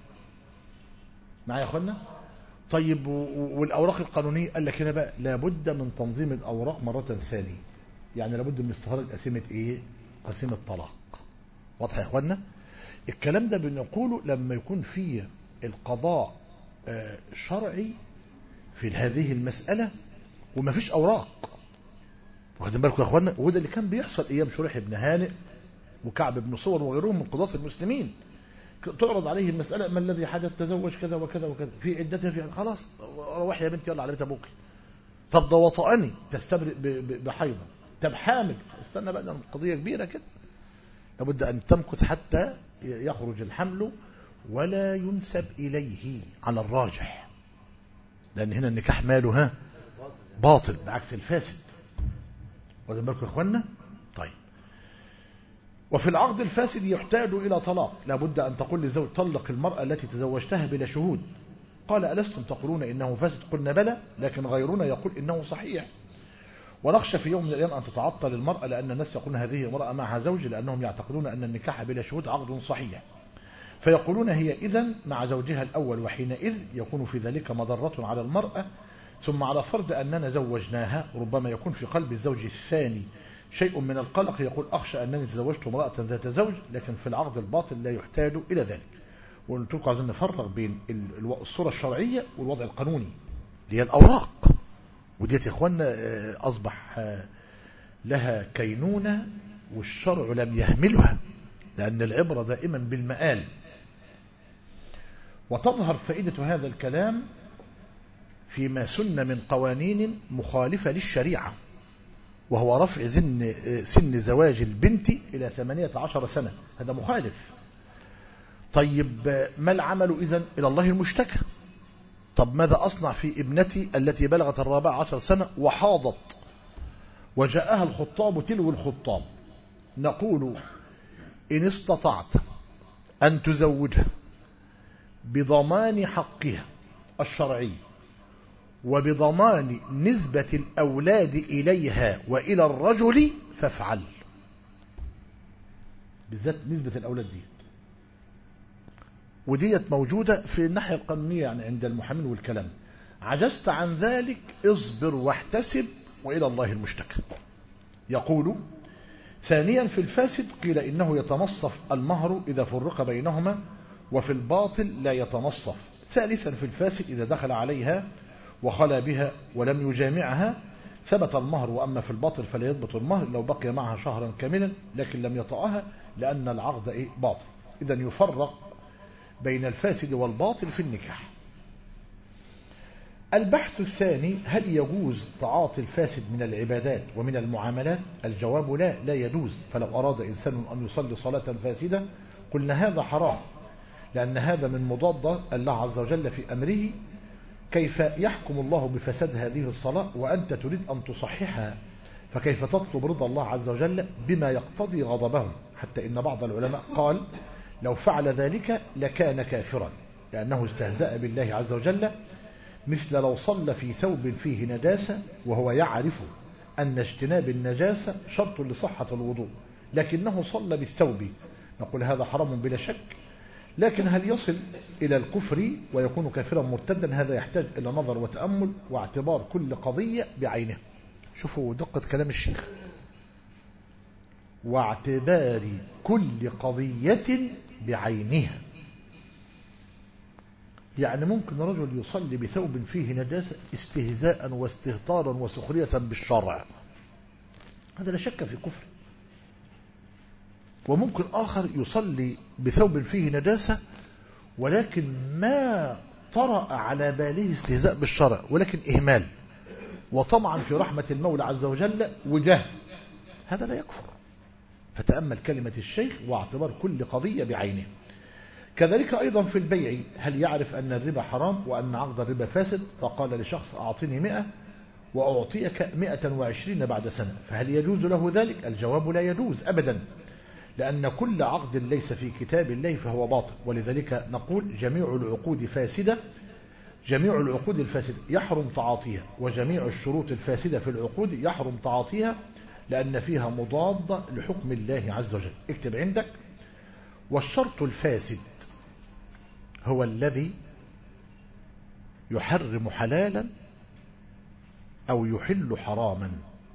معايا يا أخوانا؟ طيب والأوراق القانونية قال لك هنا بقى لابد من تنظيم الأوراق مرة ثانية، يعني لابد من استخراج قسيمة إيه؟ قسيمة طلاق. واضح يا أخوانا؟ الكلام ده بنقوله لما يكون فيه القضاء شرعي في هذه المسألة وما فيش أوراق. واخدين بالكم يا أخوانا؟ وده اللي كان بيحصل أيام شريح بن هانئ وكعب بن صور وغيرهم من قضاة المسلمين. تعرض عليه المسألة: ما الذي حدث؟ تزوج كذا وكذا وكذا في عدتها، في خلاص روح يا بنتي يلا على بيت أبوك. طب ده وطأني، تستبرئ بحيضة. طب حامل، استنى بقى، ده قضية كبيرة كده، لابد أن تمكث حتى يخرج الحمل ولا ينسب إليه على الراجح، لأن هنا النكاح ماله ها باطل بعكس الفاسد. واخدين بالكم يا اخوانا؟ طيب، وفي العقد الفاسد يحتاج إلى طلاق، لابد أن تقول للزوج: طلق المرأة التي تزوجتها بلا شهود. قال: ألستم تقولون إنه فاسد؟ قلنا بلى، لكن غيرنا يقول إنه صحيح. ونخشى في يوم من الأيام أن تتعطل المرأة، لأن الناس يقولون هذه امرأة معها زوج، لأنهم يعتقدون أن النكاح بلا شهود عقد صحيح، فيقولون هي إذن مع زوجها الأول، وحينئذ يكون في ذلك مضرة على المرأة. ثم على فرض أننا زوجناها، ربما يكون في قلب الزوج الثاني شيء من القلق، يقول: أخشى أنني تزوجت امرأة ذات زوج. لكن في العقد الباطل لا يحتاج إلى ذلك. وقلت لكم عايزين نفرق بين الصورة الشرعية والوضع القانوني اللي هي الأوراق، وديت يا إخوانا أصبح لها كينونة والشرع لم يهملها، لأن العبرة دائما بالمآل. وتظهر فائدة هذا الكلام فيما سن من قوانين مخالفة للشريعة، وهو رفع سن سن زواج البنت إلى ثمانية عشر سنة. هذا مخالف. طيب ما العمل إذن؟ إلى الله المشتكى. طب ماذا أصنع في ابنتي التي بلغت الرابعة عشر سنة وحاضت وجاءها الخطاب تلو الخطاب؟ نقول: إن استطعت أن تزوجها بضمان حقها الشرعي وبضمان نسبة الأولاد إليها وإلى الرجل فافعل، بالذات نسبة الأولاد دي، وديت موجودة في الناحية القانونية يعني عند المحامين والكلام. عجزت عن ذلك اصبر واحتسب وإلى الله المشتكى. يقول: ثانيا في الفاسد قيل إنه يتنصف المهر إذا فرق بينهما، وفي الباطل لا يتنصف. ثالثا في الفاسد إذا دخل عليها وخلى بها ولم يجامعها ثبت المهر، وأما في الباطل فلا يثبت المهر لو بقي معها شهرا كاملا لكن لم يطأها، لأن العقد إيه؟ باطل. إذا يفرق بين الفاسد والباطل في النكاح. البحث الثاني: هل يجوز تعاطي الفاسد من العبادات ومن المعاملات؟ الجواب: لا، لا يجوز. فلو أراد إنسان أن يصلي صلاة فاسدة قلنا هذا حرام، لأن هذا من مضاد الله عز وجل في أمره. كيف يحكم الله بفساد هذه الصلاة وأنت تريد أن تصححها؟ فكيف تطلب رضا الله عز وجل بما يقتضي غضبه؟ حتى إن بعض العلماء قال: لو فعل ذلك لكان كافرا، لأنه استهزأ بالله عز وجل، مثل لو صلى في ثوب فيه نجاسة وهو يعرف أن اجتناب النجاسة شرط لصحة الوضوء، لكنه صلى بالثوب. نقول هذا حرام بلا شك، لكن هل يصل إلى الكفر ويكون كافرا مرتدا؟ هذا يحتاج إلى نظر وتأمل واعتبار كل قضية بعينها. شوفوا دقة كلام الشيخ: واعتبار كل قضية بعينها. يعني ممكن رجل يصلي بثوب فيه نجاسة استهزاء واستهتارا وسخرية بالشرع، هذا لا شك في كفر. وممكن آخر يصلي بثوب فيه نجاسة ولكن ما طرأ على باله استهزاء بالشرع، ولكن إهمال وطمعا في رحمة المولى عز وجل وجهل، هذا لا يكفر. فتأمل كلمة الشيخ: واعتبار كل قضية بعينها. كذلك أيضا في البيع، هل يعرف أن الربا حرام وأن عقد الربا فاسد، فقال لشخص أعطني مئة وأعطيك مئة وعشرين بعد سنة، فهل يجوز له ذلك؟ الجواب لا يجوز أبدا، لأن كل عقد ليس في كتاب الله فهو باطل. ولذلك نقول جميع العقود فاسدة، جميع العقود الفاسدة يحرم تعاطيها، وجميع الشروط الفاسدة في العقود يحرم تعاطيها، لأن فيها مضاد لحكم الله عز وجل. اكتب عندك: والشرط الفاسد هو الذي يحرم حلالا أو يحل حراما.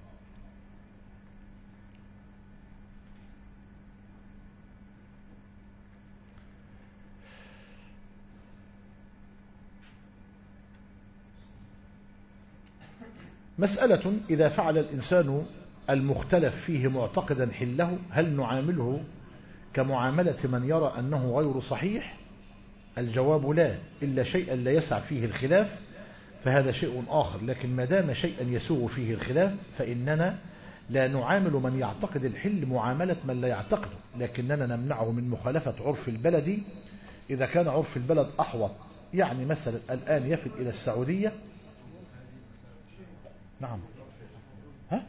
مسألة: إذا فعل الإنسان المختلف فيه معتقدا حله، هل نعامله كمعاملة من يرى أنه غير صحيح؟ الجواب لا، إلا شيئا لا يسع فيه الخلاف فهذا شيء آخر، لكن ما دام شيئا يسوغ فيه الخلاف فإننا لا نعامل من يعتقد الحل معاملة من لا يعتقده، لكننا نمنعه من مخالفة عرف البلد إذا كان عرف البلد أحوط. يعني مثلا الآن يفد إلى السعودية. نعم. ها؟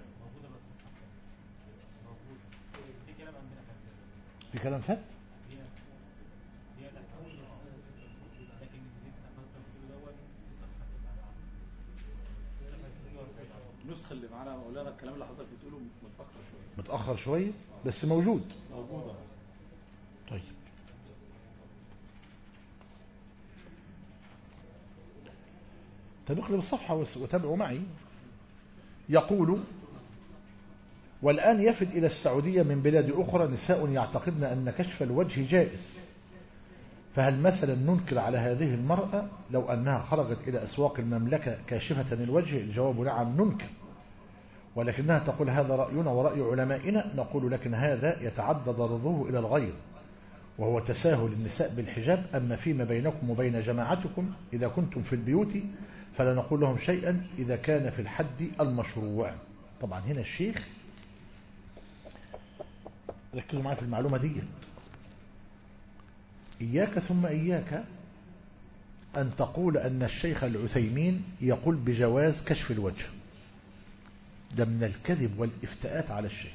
في كلام فات؟ النسخة اللي معانا مولانا الكلام اللي حضرتك بتقوله متأخر شوية. متأخر شوية بس موجود. موجودة. طيب. طيب اقلب الصفحة وتابعوا معي. يقول: والآن يفد إلى السعودية من بلاد أخرى نساء يعتقدن أن كشف الوجه جائز، فهل مثلا ننكر على هذه المرأة لو أنها خرجت إلى أسواق المملكة كاشفة الوجه؟ الجواب نعم ننكر، ولكنها تقول هذا رأينا ورأي علمائنا. نقول لكن هذا يتعدى ضرره إلى الغير، وهو تساهل النساء بالحجاب. أما فيما بينكم وبين جماعتكم إذا كنتم في البيوت فلا نقول لهم شيئا إذا كان في الحد المشروع. طبعا هنا الشيخ ركزوا معي في المعلومة دي، إياك ثم إياك أن تقول أن الشيخ العثيمين يقول بجواز كشف الوجه، ده من الكذب والإفتاءات على الشيخ.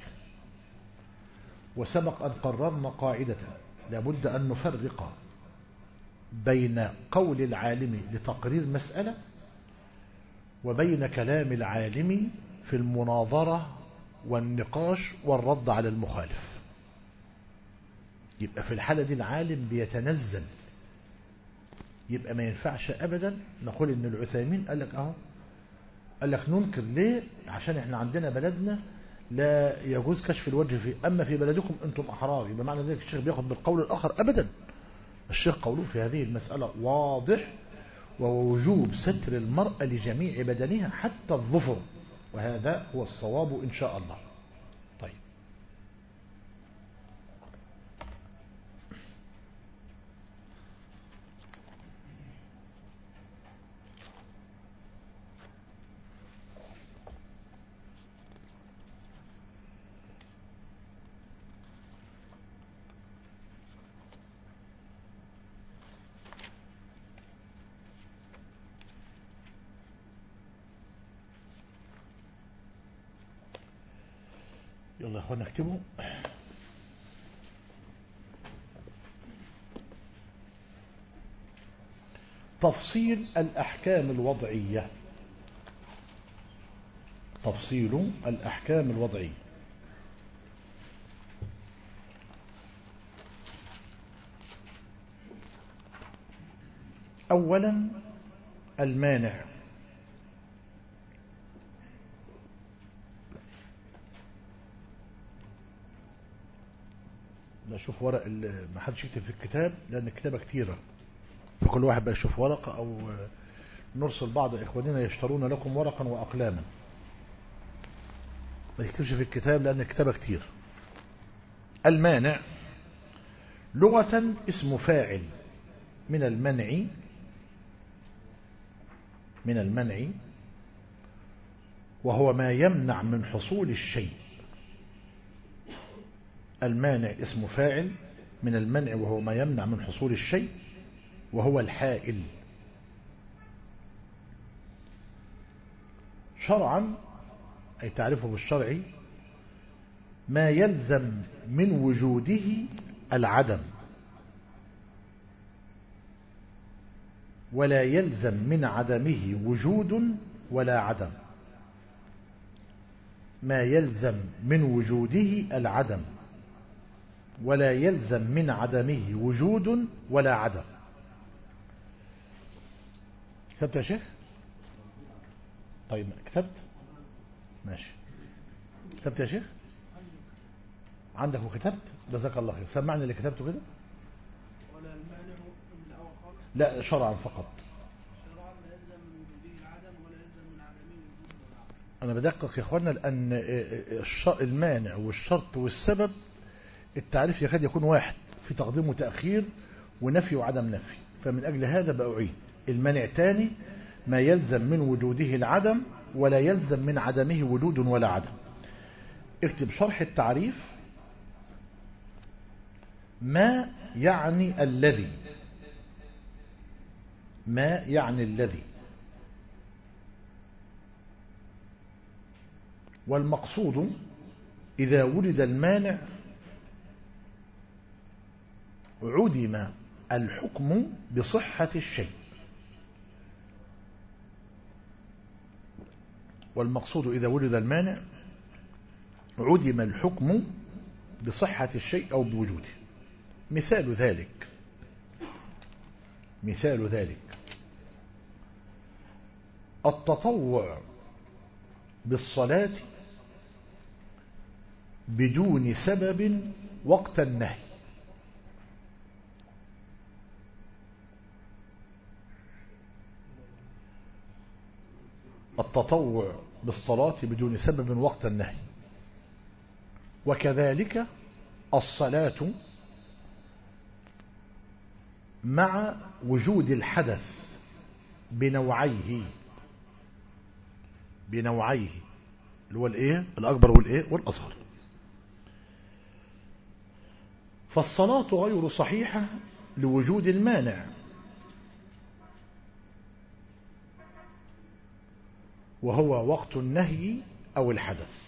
وسبق أن قررنا قاعدة لابد أن نفرق بين قول العالم لتقرير مسألة وبين كلام العالم في المناظرة والنقاش والرد على المخالف. يبقى في الحالة دي العالم بيتنزل، يبقى ما ينفعش أبدا نقول إن العثيمين قال لك أهو، قال لك ننكر ليه؟ عشان احنا عندنا بلدنا لا يجوز كشف الوجه فيه، أما في بلدكم أنتم أحرار. يبقى معنى ذلك الشيخ بياخد بالقول الآخر؟ أبدا. الشيخ قوله في هذه المسألة واضح، ووجوب ستر المرأة لجميع بدنها حتى الظفر، وهذا هو الصواب إن شاء الله. طيب. يلا يا اخوانا اكتبوا. تفصيل الأحكام الوضعية. تفصيل الأحكام الوضعية. أولا المانع. بشوف ورق، ما حدش يكتب في الكتاب لأن الكتابة كتيرة، فكل واحد بقى يشوف ورقة أو نرسل بعض إخواننا يشترون لكم ورقا وأقلاما. ما تكتبش في الكتاب لأن الكتابة كتير. المانع لغة اسم فاعل من المنع، من المنع، وهو ما يمنع من حصول الشيء. المانع اسم فاعل من المنع وهو ما يمنع من حصول الشيء، وهو الحائل. شرعا أي تعرفه بالشرع ما يلزم من وجوده العدم، ولا يلزم من عدمه وجود ولا عدم. ما يلزم من وجوده العدم، ولا يلزم من عدمه وجود ولا عدم. كتبت يا شيخ؟ طيب كتبت؟ ماشي. كتبت يا شيخ؟ عندك وكتبت؟ جزاك الله خير. سمعني اللي كتبته كده. ولا المانع من الأول خالص. لا، شرعا فقط. شرعا لا يلزم من وجوده العدم ولا يلزم من عدمه وجود ولا عدم. أنا بدقق يا إخوانا، لأن المانع والشرط والسبب التعريف يكاد يكون واحد في تقديم وتأخير ونفي وعدم نفي، فمن أجل هذا بأعيد. المانع تاني ما يلزم من وجوده العدم ولا يلزم من عدمه وجود ولا عدم. اكتب شرح التعريف. ما يعني الذي، ما يعني الذي، والمقصود إذا ولد المانع عدم الحكم بصحة الشيء. والمقصود إذا ولد المانع عدم الحكم بصحة الشيء أو بوجوده. مثال ذلك مثال ذلك التطوع بالصلاة بدون سبب وقت النهي. التطوع بالصلاة بدون سبب وقت النهي. وكذلك الصلاة مع وجود الحدث بنوعيه بنوعيه اللي هو الايه الاكبر والايه والاصغر. فالصلاة غير صحيحة لوجود المانع، وهو وقت النهي او الحدث.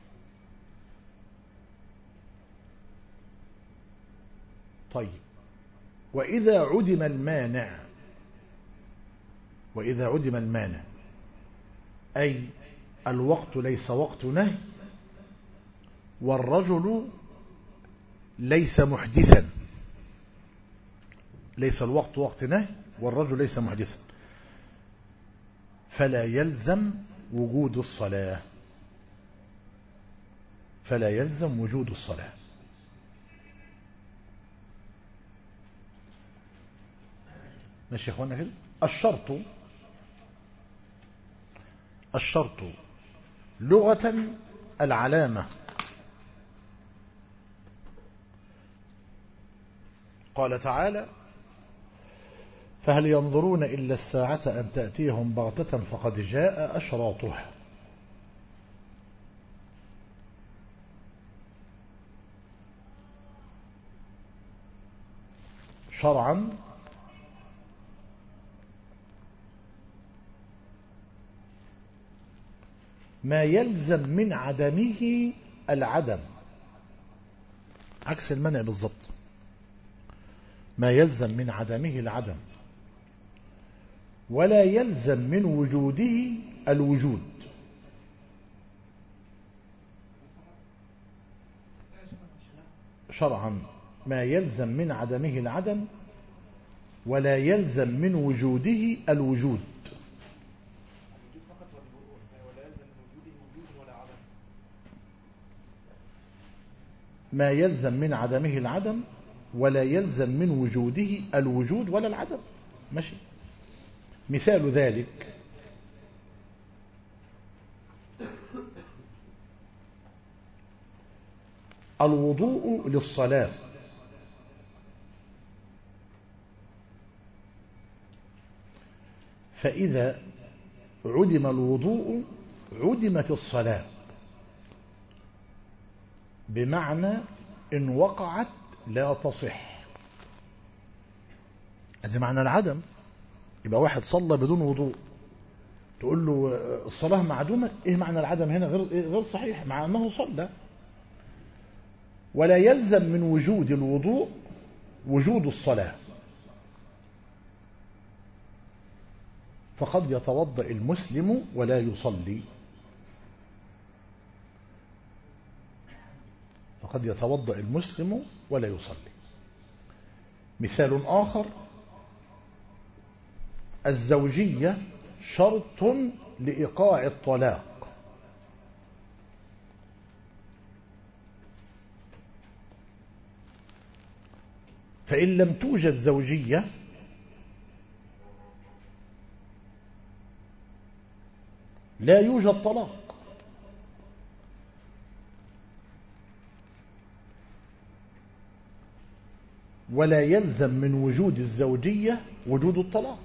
طيب، وإذا عدم المانع وإذا عدم المانع أي الوقت ليس وقت نهي، والرجل ليس محدثا، ليس الوقت وقت نهي والرجل ليس محدثا، فلا يلزم وجود الصلاة فلا يلزم وجود الصلاة. ماشي يا اخوانا كده. الشرط الشرط لغة العلامة. قال تعالى: فهل ينظرون إلا الساعة أن تأتيهم بغتة فقد جاء أشراطها. شرعا ما يلزم من عدمه العدم، عكس المنع بالضبط. ما يلزم من عدمه العدم ولا يلزم من وجوده الوجود. شرعا ما يلزم من عدمه العدم ولا يلزم من وجوده الوجود. ما يلزم من عدمه العدم ولا يلزم من وجوده الوجود ولا العدم. ماشي. مثال ذلك الوضوء للصلاة. فإذا عدم الوضوء عدمت الصلاة، بمعنى إن وقعت لا تصح. هذا معنى العدم. يبقى واحد صلى بدون وضوء تقول له الصلاة معدومة، ايه معنى العدم هنا؟ غير غير صحيح مع انه صلى. ولا يلزم من وجود الوضوء وجود الصلاة، فقد يتوضأ المسلم ولا يصلي. فقد يتوضأ المسلم ولا يصلي. مثال آخر: الزوجية شرط لإيقاع الطلاق، فإن لم توجد زوجية لا يوجد طلاق. ولا يلزم من وجود الزوجية وجود الطلاق.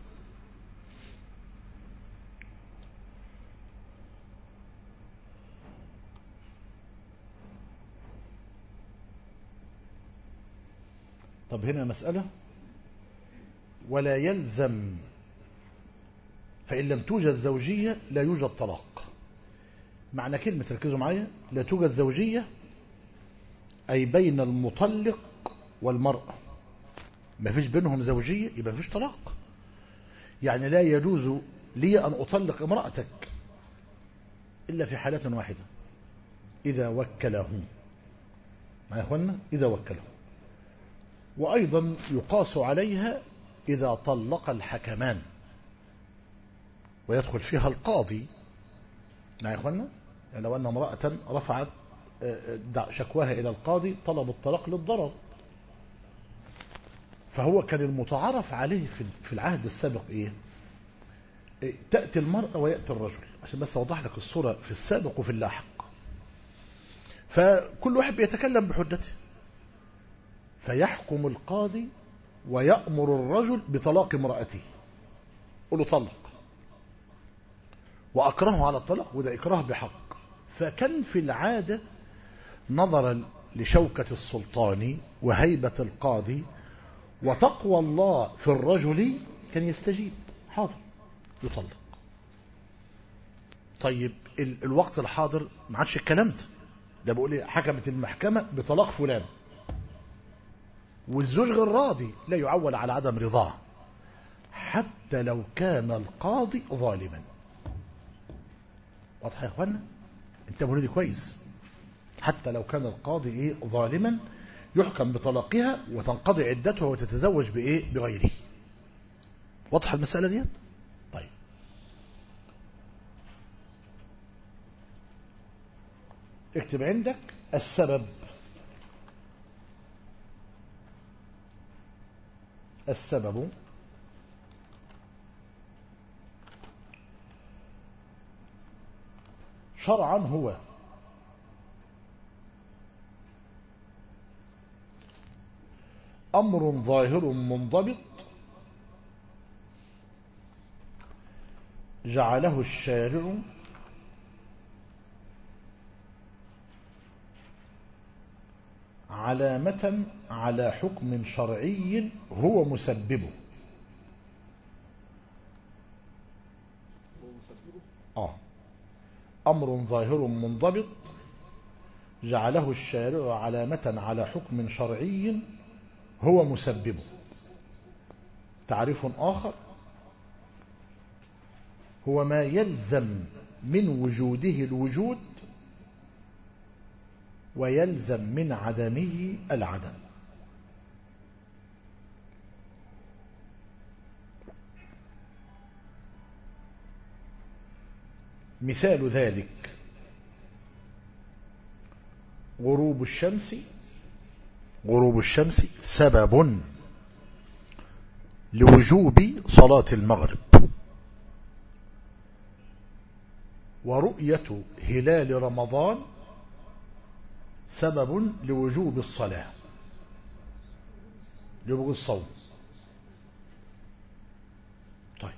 طب هنا مسألة: ولا يلزم، فإن لم توجد زوجية لا يوجد طلاق. معنى كلمة، ركزوا معايا، لا توجد زوجية أي بين المطلق والمرأة ما فيش بينهم زوجية، يبقى ما فيش طلاق. يعني لا يجوز لي أن أطلق امرأتك إلا في حالة واحدة: إذا وكله. معايا يا أخوانا؟ إذا وكله. وأيضا يقاس عليها إذا طلق الحكمان ويدخل فيها القاضي. معايا يا أخوانا؟ يعني لو أن امرأة رفعت شكواها إلى القاضي طلب الطلاق للضرر، فهو كان المتعارف عليه في العهد السابق إيه؟ تأتي المرأة ويأتي الرجل، عشان بس أوضح لك الصورة في السابق وفي اللاحق. فكل واحد بيتكلم بحجته، فيحكم القاضي ويأمر الرجل بطلاق امرأته، قل له طلق، وأكرهه على الطلاق، وده إكراه بحق. فكان في العادة نظرا لشوكة السلطان وهيبة القاضي وتقوى الله في الرجل كان يستجيب، حاضر يطلق. طيب الوقت الحاضر ما عادش الكلام ده، ده بيقول لي حكمت المحكمة بطلاق فلان، والزوج غير راضي، لا يعول على عدم رضاه حتى لو كان القاضي ظالما. واضح يا اخوانا؟ انتبهوا لي كويس. حتى لو كان القاضي ايه ظالما يحكم بطلاقها وتنقضي عدتها وتتزوج بايه بغيره. واضح المسألة دي؟ طيب اكتب عندك السبب. السبب شرعا هو أمر ظاهر منضبط جعله الشارع علامة على حكم شرعي هو مسببه. آه. أمر ظاهر منضبط جعله الشارع علامة على حكم شرعي هو مسببه. تعريف آخر: هو ما يلزم من وجوده الوجود ويلزم من عدمه العدم. مثال ذلك: غروب الشمس. غروب الشمس سبب لوجوب صلاة المغرب، ورؤية هلال رمضان سبب لوجوب الصلاة، لوجوب الصوم. طيب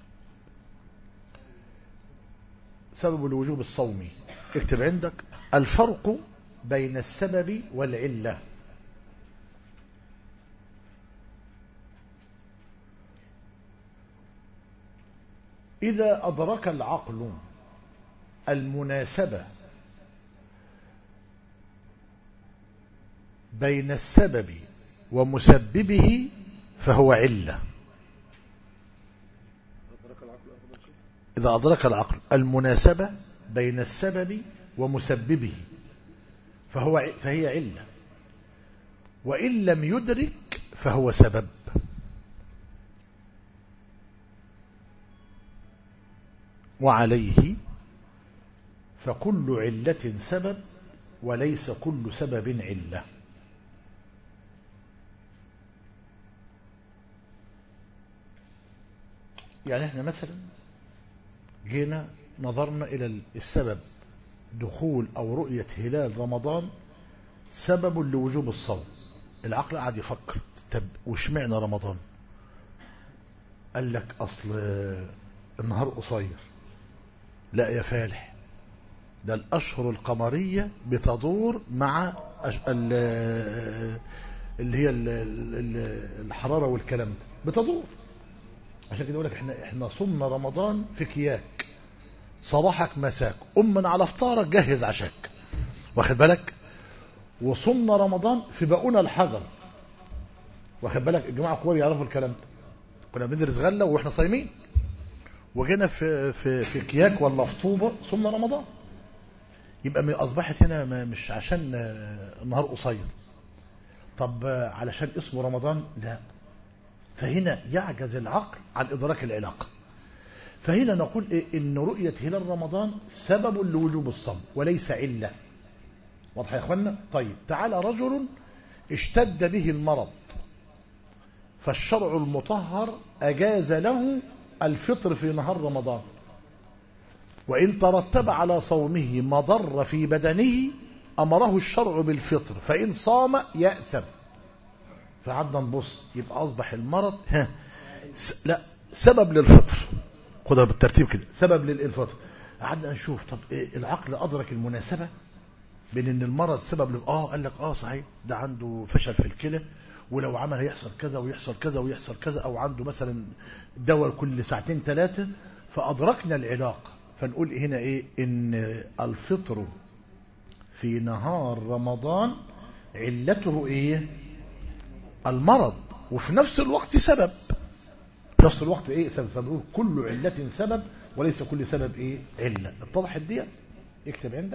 سبب لوجوب الصوم، اكتب عندك الفرق بين السبب والعلة. إذا أدرك العقل المناسبة بين السبب ومسببه فهو علة. إذا أدرك العقل المناسبة بين السبب ومسببه فهو فهي علة، وإن لم يدرك فهو سبب. وعليه فكل علة سبب وليس كل سبب علة. يعني احنا مثلا جينا نظرنا إلى السبب دخول أو رؤية هلال رمضان سبب لوجوب الصوم. العقل قاعد يفكر، طب واشمعنى رمضان؟ قال لك أصل النهار قصير. لا يا فالح، ده الأشهر القمرية بتدور مع اللي هي الحرارة والكلام ده بتدور. عشان كده يقول لك احنا احنا صمنا رمضان في كياك، صباحك مساك، قم من على فطارك جهز عشاك، واخد بالك؟ وصمنا رمضان في بقونا الحجر، واخد بالك؟ الجماعه الكبار يعرفوا الكلام ده. كنا بندرس غله واحنا صايمين، وجينا في في في كياك ولا في طوبه صمنا رمضان. يبقى اصبحت هنا مش عشان النهار قصير، طب علشان اسمه رمضان؟ لا. فهنا يعجز العقل عن إدراك العلاقة. فهنا نقول إيه؟ إن رؤية هلال رمضان سبب لوجوب الصوم وليس علة. واضح يا أخوانا؟ طيب تعالى رجل اشتد به المرض فالشرع المطهر أجاز له الفطر في نهار رمضان، وإن ترتب على صومه مضر في بدنه أمره الشرع بالفطر، فإن صام يأسم. فعدنا نبص يبقى أصبح المرض ها س... لا سبب للفطر، خدها بالترتيب كده، سبب للفطر. قعدنا نشوف طب إيه العقل أدرك المناسبة بين ان المرض سبب ل... اه قال لك اه صحيح ده عنده فشل في الكلى، ولو عمل هيحصل كذا ويحصل كذا ويحصل كذا، او عنده مثلا دواء كل ساعتين ثلاثة، فأدركنا العلاقة. فنقول هنا ايه؟ ان الفطر في نهار رمضان علته ايه؟ المرض، وفي نفس الوقت سبب. في نفس الوقت ايه؟ سبب. فنقول كل علة سبب وليس كل سبب ايه؟ علة. اتضحت دي؟ اكتب عندك.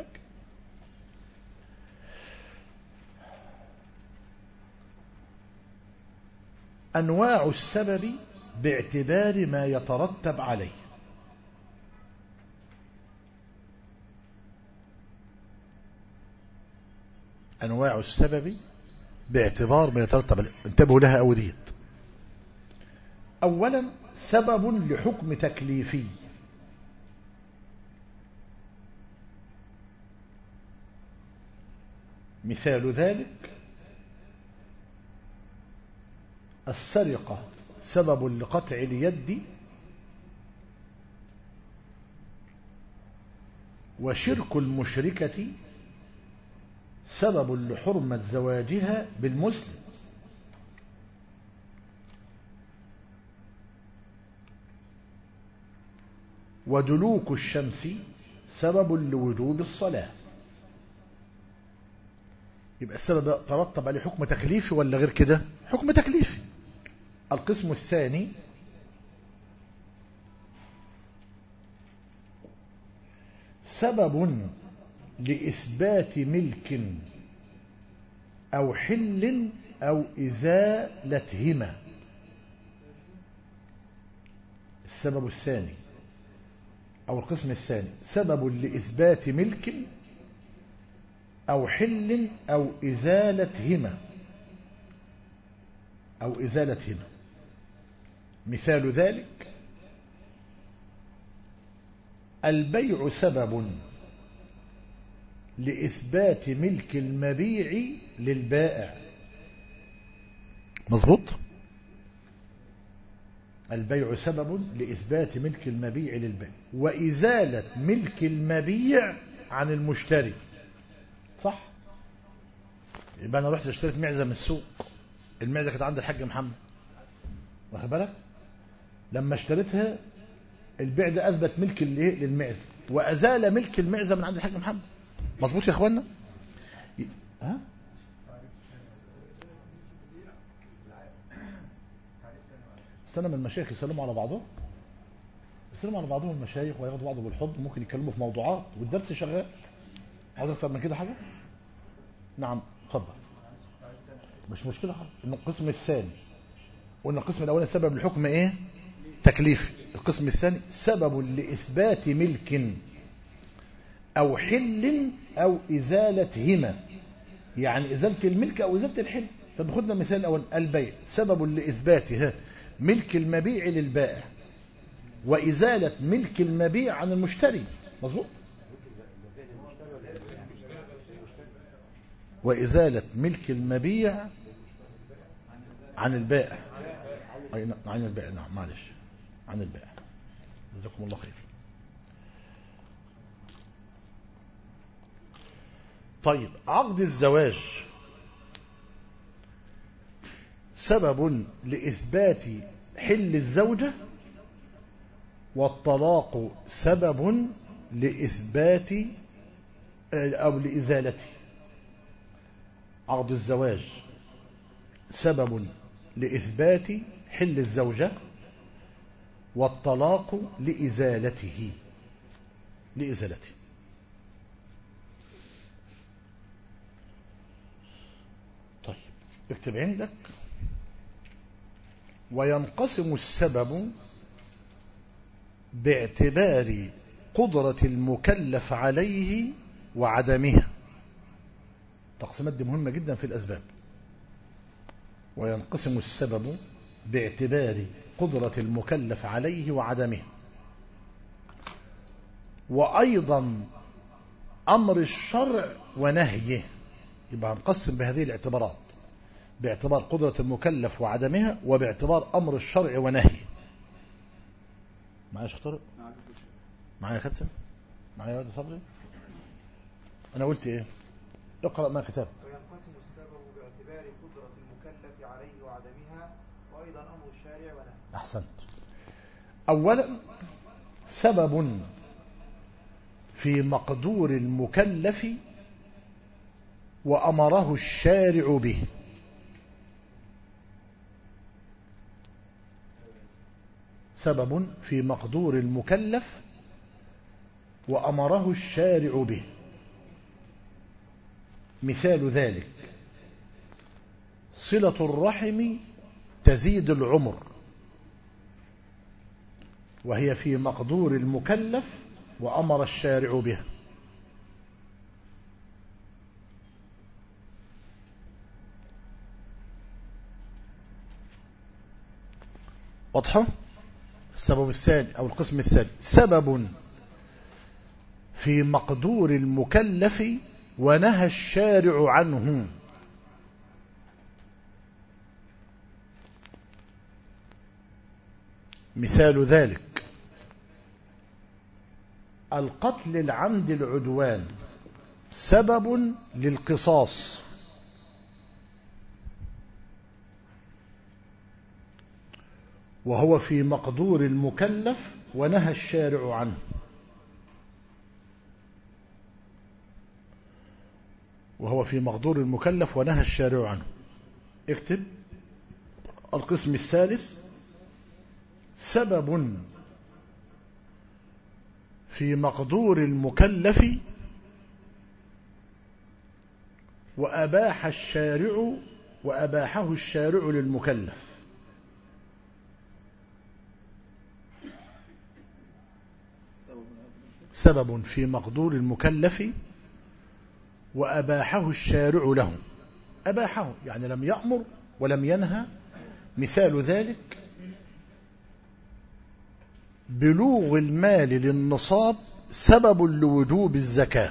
أنواع السبب باعتبار ما يترتب عليه. أنواع السبب باعتبار ما يترتب عليه، انتبهوا لها أو ديت. أولا سبب لحكم تكليفي، مثال ذلك السرقة سبب لقطع اليد، وشرك المشركة سبب لحرمة زواجها بالمسلم، ودلوك الشمس سبب لوجوب الصلاة. يبقى السبب ترتب عليه حكم تكليفي ولا غير كده؟ حكم تكليفي. القسم الثاني سبب لإثبات ملك أو حل أو إزالتهما. السبب الثاني أو القسم الثاني سبب لإثبات ملك أو حل أو إزالتهما أو إزالتهما. مثال ذلك البيع سبب لإثبات ملك المبيع للبائع. مظبوط؟ البيع سبب لإثبات ملك المبيع للبائع وإزالة ملك المبيع عن المشتري. صح؟ يبقى أنا رحت اشتريت معزة من السوق، المعزة كانت عند الحاج محمد، واخد بالك؟ لما اشتريتها البيع ده أثبت ملك الايه للمعزة وأزال ملك المعزة من عند الحاج محمد. مظبوط يا إخوانا؟ ها؟ استنى من المشايخ يسلموا على بعضهم، يسلموا على بعضهم المشايخ وياخدوا بعض بالحضن، ممكن يتكلموا في موضوعات والدرس شغال. عاوز أكتر من كده حاجة؟ نعم اتفضل. مش مشكلة خالص. القسم الثاني قلنا القسم الأول سبب الحكم إيه؟ تكليفي. القسم الثاني سبب لإثبات ملك أو حل أو إزالتهما، يعني إزالة الملك أو إزالة الحل. فبخدنا مثال الأول البيع سبب لإثبات ملك المبيع للبائع وإزالة ملك المبيع عن المشتري. مظبوط؟ وإزالة ملك المبيع عن البائع عن البائع نعم معلش عن البائع. جزاكم الله خير. طيب عقد الزواج سبب لإثبات حل الزوجة والطلاق سبب لإثبات أو لإزالته. عقد الزواج سبب لإثبات حل الزوجة والطلاق لإزالته لإزالته. طيب اكتب عندك وينقسم السبب باعتبار قدرة المكلف عليه وعدمها. تقسيمات دي مهمة جدا في الأسباب. وينقسم السبب باعتبار قدرة المكلف عليه وعدمه، وأيضا أمر الشرع ونهيه. يبقى هنقسم بهذه الاعتبارات، باعتبار قدرة المكلف وعدمها وباعتبار أمر الشرع ونهيه. معايا يا شيخ طارق؟ معايا يا كابتن؟ معايا يا واد صبري؟ أنا قلت إيه؟ اقرأ ما كتبت. وينقسم السبب باعتبار قدرة المكلف عليه وعدمها وأيضا أمر الشارع ونهيه. أحسنت. أولا سبب في مقدور المكلف وأمره الشارع به. سبب في مقدور المكلف وأمره الشارع به. مثال ذلك صلة الرحم تزيد العمر، وهي في مقدور المكلف وأمر الشارع بها. واضحة؟ السبب الثاني أو القسم الثاني سبب في مقدور المكلف ونهى الشارع عنه. مثال ذلك القتل العمد العدوان سبب للقصاص، وهو في مقدور المكلف ونهى الشارع عنه. وهو في مقدور المكلف ونهى الشارع عنه. اكتب القسم الثالث سبب في مقدور المكلف وأباح الشارع وأباحه الشارع للمكلف. سبب في مقدور المكلف وأباحه الشارع له. أباحه يعني لم يأمر ولم ينهى. مثال ذلك بلوغ المال للنصاب سبب لوجوب الزكاة.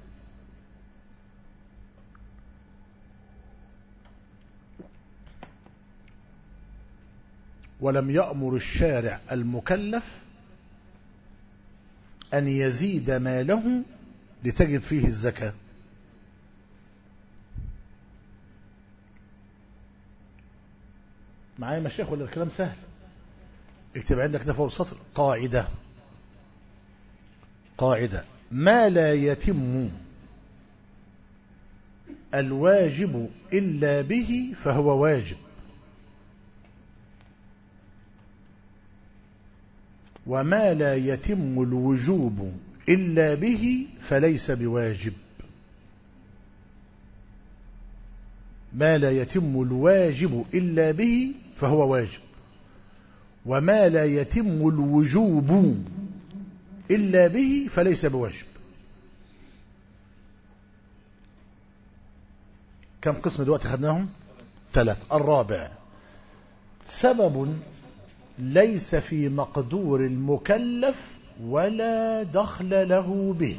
ولم يأمر الشارع المكلف أن يزيد ماله لتجب فيه الزكاة. معايا مشايخ ولا الكلام سهل؟ اكتب عندك ده فوق السطر قاعدة قاعدة: ما لا يتم الواجب إلا به فهو واجب، وما لا يتم الوجوب إلا به فليس بواجب. ما لا يتم الواجب إلا به فهو واجب، وما لا يتم الوجوب إلا به فليس بواجب. كم قسم دلوقتي خدناهم؟ ثلاث. الرابع: سبب ليس في مقدور المكلف ولا دخل له به.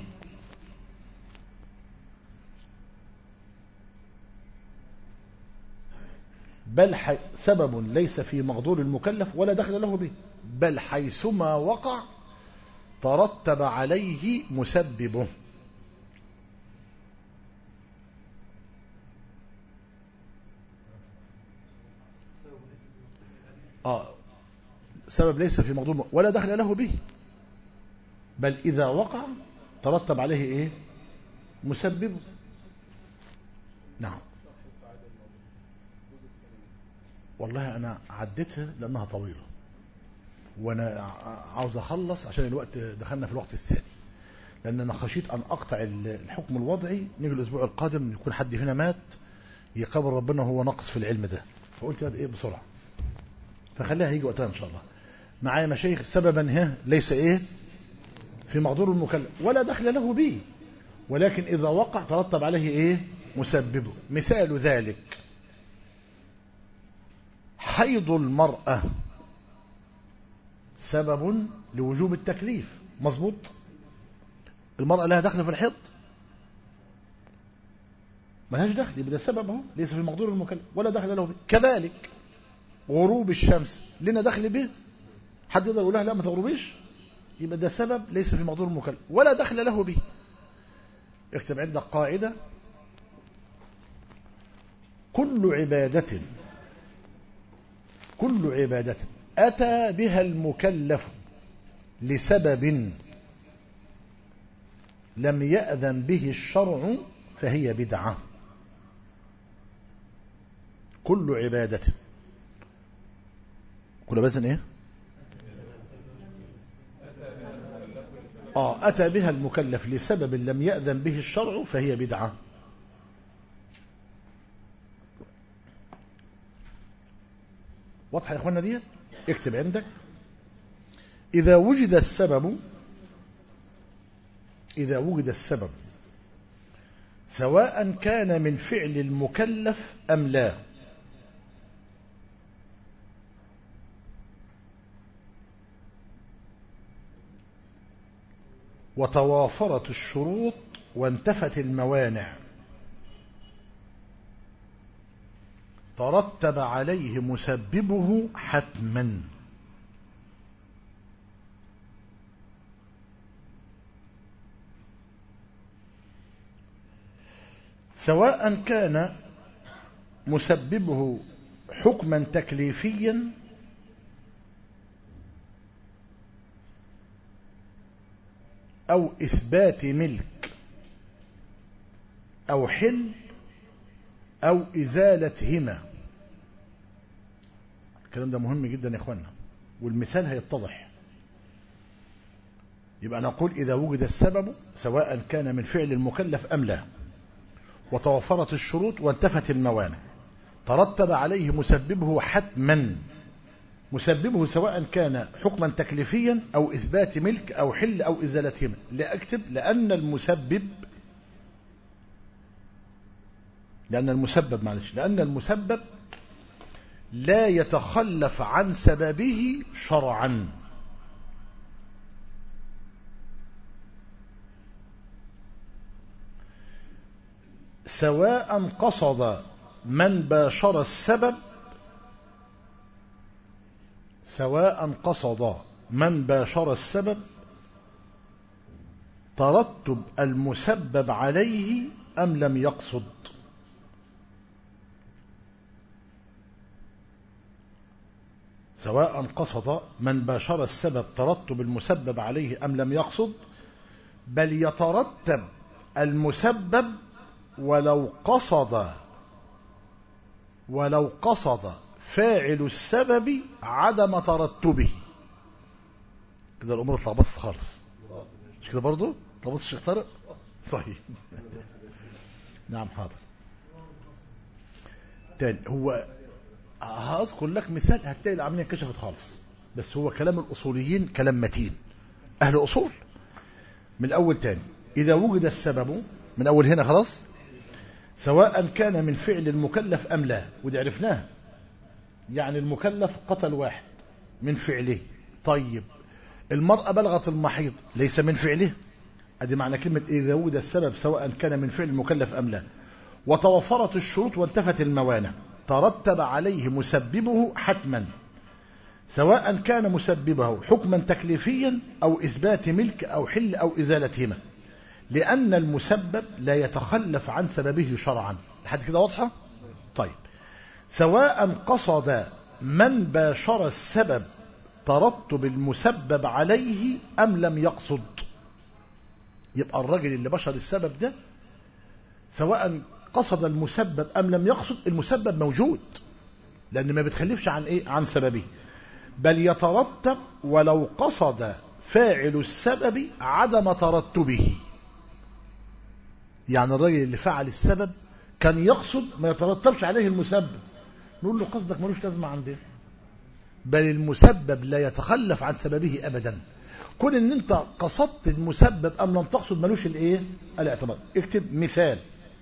بل حي... سبب ليس في مقدور المكلف ولا دخل له به، بل حيثما وقع ترتب عليه مسببه. آه سبب ليس في مقدور ولا دخل له به، بل إذا وقع ترتب عليه إيه؟ مسببه. نعم. والله أنا عديتها لأنها طويلة، وأنا عاوز أخلص عشان الوقت دخلنا في الوقت الثاني، لأن أنا خشيت أن أقطع الحكم الوضعي. نيجي الأسبوع القادم يكون حد فينا مات يقابل ربنا وهو ناقص في العلم ده، فقلت إيه بسرعة، فخليها هيجي وقتها إن شاء الله. معايا مشايخ؟ سببا ها ليس إيه في مقدور المكلف ولا دخل له به، ولكن إذا وقع ترتب عليه إيه؟ مسببه. مثال ذلك: حيض المرأة سبب لوجوب التكليف، مظبوط؟ المرأة لها دخل في الحيض؟ ما لهاش دخل، يبقى ده السبب اهو ليس في مقدور المكلف ولا دخل له به. كذلك غروب الشمس لنا دخل به؟ حد يقدر يقول لها لا ما تغربيش؟ يبقى ده سبب ليس في مقدور المكلف ولا دخل له به. اكتب عندك قاعدة: كل عبادة كل عبادة أتى بها المكلف لسبب لم يأذن به الشرع فهي بدعة. كل عبادة كل عبادة ايه؟ آه أتى بها المكلف لسبب لم يأذن به الشرع فهي بدعة. واضحة يا اخوانا دي؟ اكتب عندك: إذا وجد السبب إذا وجد السبب سواء كان من فعل المكلف أم لا، وتوافرت الشروط وانتفت الموانع، ترتب عليه مسببه حتما. سواء كان مسببه حكما تكليفيا أو إثبات ملك أو حل أو إزالة همة. الكلام ده مهم جدا يا اخوانا، والمثال هيتضح. يبقى نقول إذا وجد السبب سواء كان من فعل المكلف أم لا، وتوفرت الشروط وانتفت الموانع، ترتب عليه مسببه حتما. مسببه سواء كان حكما تكليفيا أو إثبات ملك أو حل أو إزالة همة. لأكتب لأن المسبب لأن المسبب معلش لأن المسبب لا يتخلف عن سببه شرعا. سواء قصد من باشر السبب سواء قصد من باشر السبب ترتب المسبب عليه أم لم يقصد. سواء قصد من باشر السبب ترتب المسبب عليه أم لم يقصد، بل يترتب المسبب ولو قصد ولو قصد فاعل السبب عدم ترتبه. كده الأمور اتلخبطت خالص، مش كده برضو؟ اتلخبطت الشيخ طارق؟ طيب نعم حاضر. تاني، هو هذكر لك مثال هتلاقي العملية انكشفت خالص، بس هو كلام الأصوليين كلام متين، أهل أصول. من الأول تاني، إذا وجد السبب من أول هنا خلاص، سواء كان من فعل المكلف أم لا، ودي عرفناها، يعني المكلف قتل واحد من فعله. طيب المرأة بلغت المحيض ليس من فعله، ادي معنى كلمة إذا وجد السبب سواء كان من فعل المكلف أم لا، وتوفرت الشروط وانتفت الموانع، ترتب عليه مسببه حتما، سواء كان مسببه حكما تكليفيا أو إثبات ملك أو حل أو إزالتهما، لأن المسبب لا يتخلف عن سببه شرعا. لحد كده واضحة؟ طيب، سواء قصد من باشر السبب ترتب المسبب عليه أم لم يقصد. يبقى الرجل اللي بشر السبب ده سواء قصد المسبب أم لم يقصد، المسبب موجود، لأن ما بتخلفش عن إيه؟ عن سببه. بل يترتب ولو قصد فاعل السبب عدم ترتبه. يعني الرجل اللي فعل السبب كان يقصد ما يترتبش عليه المسبب، نقول له قصدك ملوش لازمة عندنا. بل المسبب لا يتخلف عن سببه أبدا. كون ان انت قصدت المسبب ام لم تقصد ملوش الايه؟ الاعتبار. اكتب مثال: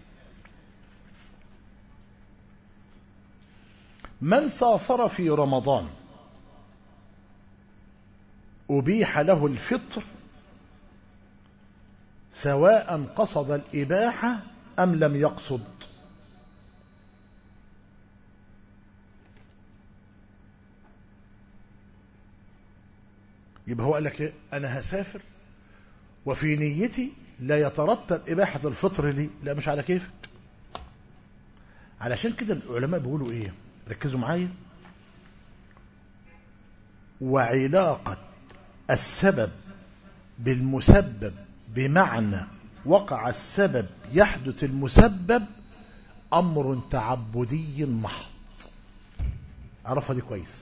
من سافر في رمضان أبيح له الفطر سواء قصد الإباحة أم لم يقصد. يبقى هو قال لك ايه؟ أنا هسافر وفي نيتي لا يترتب إباحة الفطر لي، لا مش على كيفك. علشان كده العلماء بيقولوا ايه؟ ركزوا معايا: وعلاقة السبب بالمسبب بمعنى وقع السبب يحدث المسبب أمر تعبدي محض. عرفها دي كويس.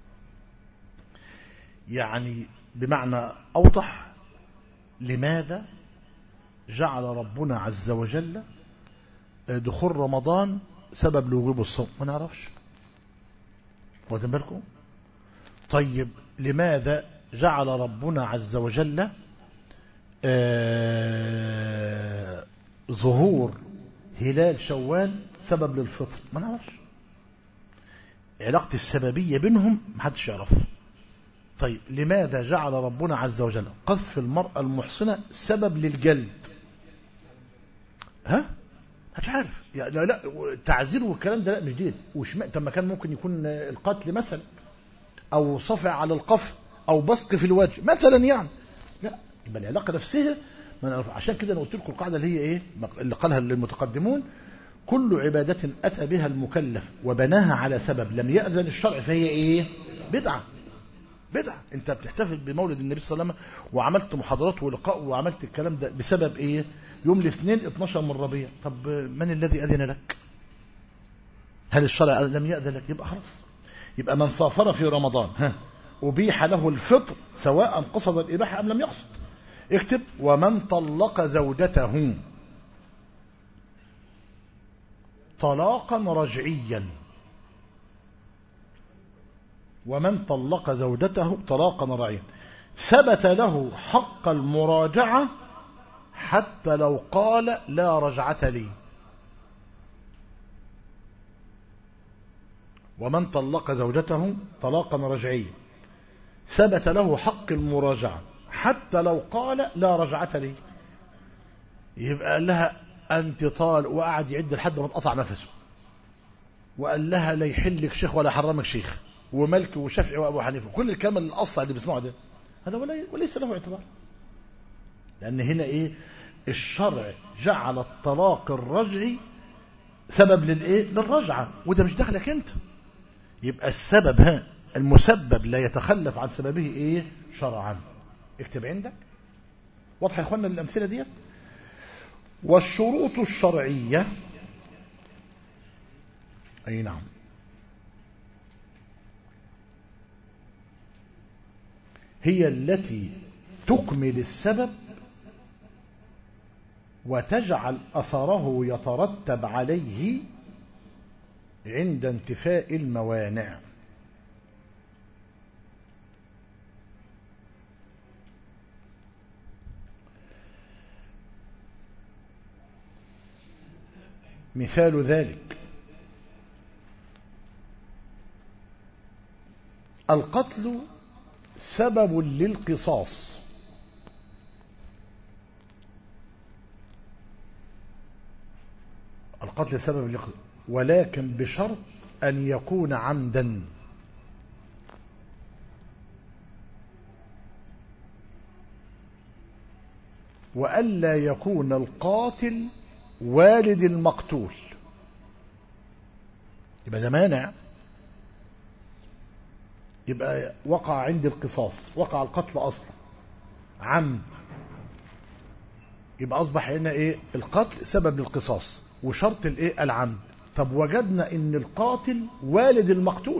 يعني بمعنى أوضح، لماذا جعل ربنا عز وجل دخول رمضان سبب لوجوب الصوم؟ ما نعرفش، واخدين بالكم؟ طيب لماذا جعل ربنا عز وجل آه ظهور هلال شوال سبب للفطر؟ ما نعرفش. علاقة السببية بينهم محدش يعرفها. طيب لماذا جعل ربنا عز وجل قذف المرأة المحصنة سبب للجلد؟ ها؟ مش عارف. يعني لا, لا تعزير والكلام ده لا مش دين. وش طب ما كان ممكن يكون القتل مثلا، او صفع على القف، او بصق في الوجه مثلا يعني. لا، يبقى العلاقه نفسها ما نعرف. عشان كده انا قلت لكم القاعده اللي هي ايه اللي قالها المتقدمون: كل عباده اتى بها المكلف وبناها على سبب لم يأذن الشرع فهي ايه؟ بدعه. بدعه. انت بتحتفل بمولد النبي صلى الله عليه وسلم وعملت محاضرات ولقاء وعملت الكلام ده بسبب ايه؟ يوم الاثنين اثناشر من ربيع. طب من الذي اذن لك؟ هل الشرع لم يأذن لك؟ يبقى خلاص. يبقى من سافر في رمضان ها أبيح له الفطر سواء قصد الإباحة أم لم يقصد. اكتب: ومن طلق زوجته طلاقا رجعيا. ومن طلق زوجته طلاقا رجعيا ثبت له حق المراجعة حتى لو قال لا رجعة لي. ومن طلق زوجته طلاقا رجعيا ثبت له حق المراجعة حتى لو قال لا رجعة لي. يبقى قال لها أنت طال، وقعد يعد لحد ما اتقطع نفسه، وقال لها لا يحلك شيخ ولا حرمك شيخ، ومالك وشافعي وأبو حنيفة، كل الكلام الأصل اللي بيسمعه ده هذا وليس له اعتبار. لأن هنا إيه؟ الشرع جعل الطلاق الرجعي سبب للإيه؟ للرجعة، وده مش دخلك أنت. يبقى السبب ها المسبب لا يتخلف عن سببه إيه؟ شرعا. اكتب عندك: واضح يا اخوانا الامثله دي. والشروط الشرعيه اي نعم هي التي تكمل السبب وتجعل أثره يترتب عليه عند انتفاء الموانع. مثال ذلك القتل سبب للقصاص، القتل سبب للقصاص ولكن بشرط أن يكون عمدا، وألا يكون القاتل والد المقتول، يبقى ده مانع، يبقى وقع عند القصاص، وقع القتل أصلا عمد، يبقى أصبح هنا إيه؟ القتل سبب للقصاص وشرط الإيه؟ العمد. طب وجدنا إن القاتل والد المقتول،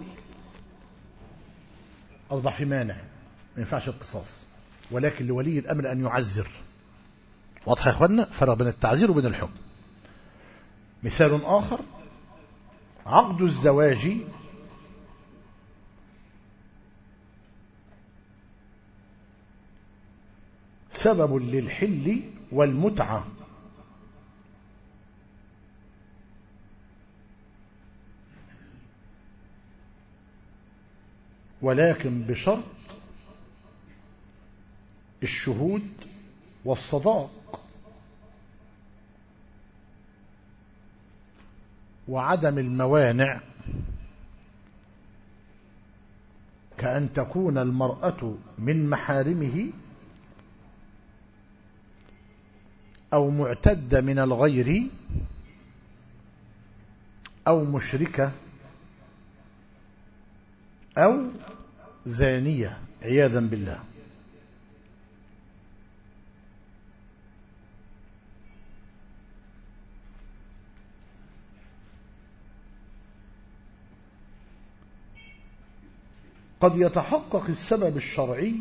أصبح في مانع، ما ينفعش القصاص، ولكن لولي الأمر أن يعزر. واضح يا إخوانا؟ فرق بين التعزير وبين الحكم. مثال آخر عقد الزواج سبب للحل والمتعة، ولكن بشرط الشهود والصداق وعدم الموانع، كأن تكون المرأة من محارمه أو معتدة من الغير أو مشركة أو زانية عياذا بالله. قد يتحقق السبب الشرعي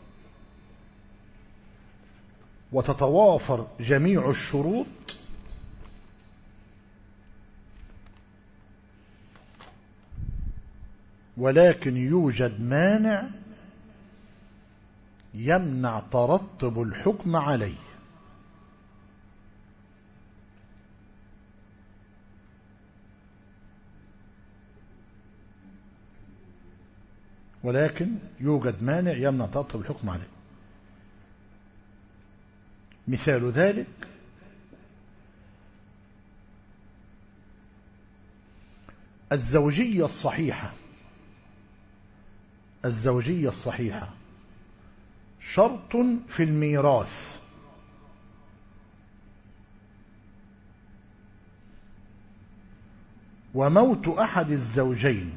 وتتوافر جميع الشروط ولكن يوجد مانع يمنع ترتب الحكم عليه. ولكن يوجد مانع يمنع ترتب الحكم عليه. مثال ذلك الزوجية الصحيحة، الزوجية الصحيحة شرط في الميراث، وموت أحد الزوجين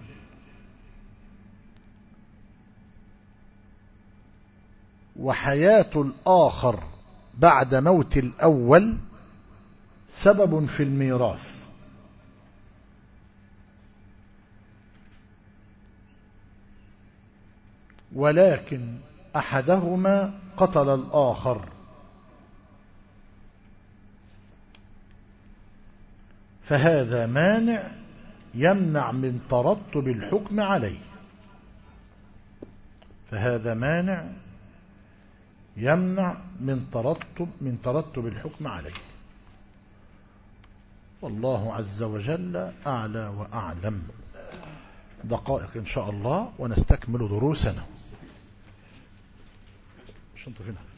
وحياة الآخر بعد موت الأول سبب في الميراث، ولكن أحدهما قتل الآخر، فهذا مانع يمنع من ترتب الحكم عليه، فهذا مانع يمنع من ترتب من ترتب الحكم عليه. والله عز وجل أعلى وأعلم. دقائق إن شاء الله ونستكمل دروسنا. شنطة فينا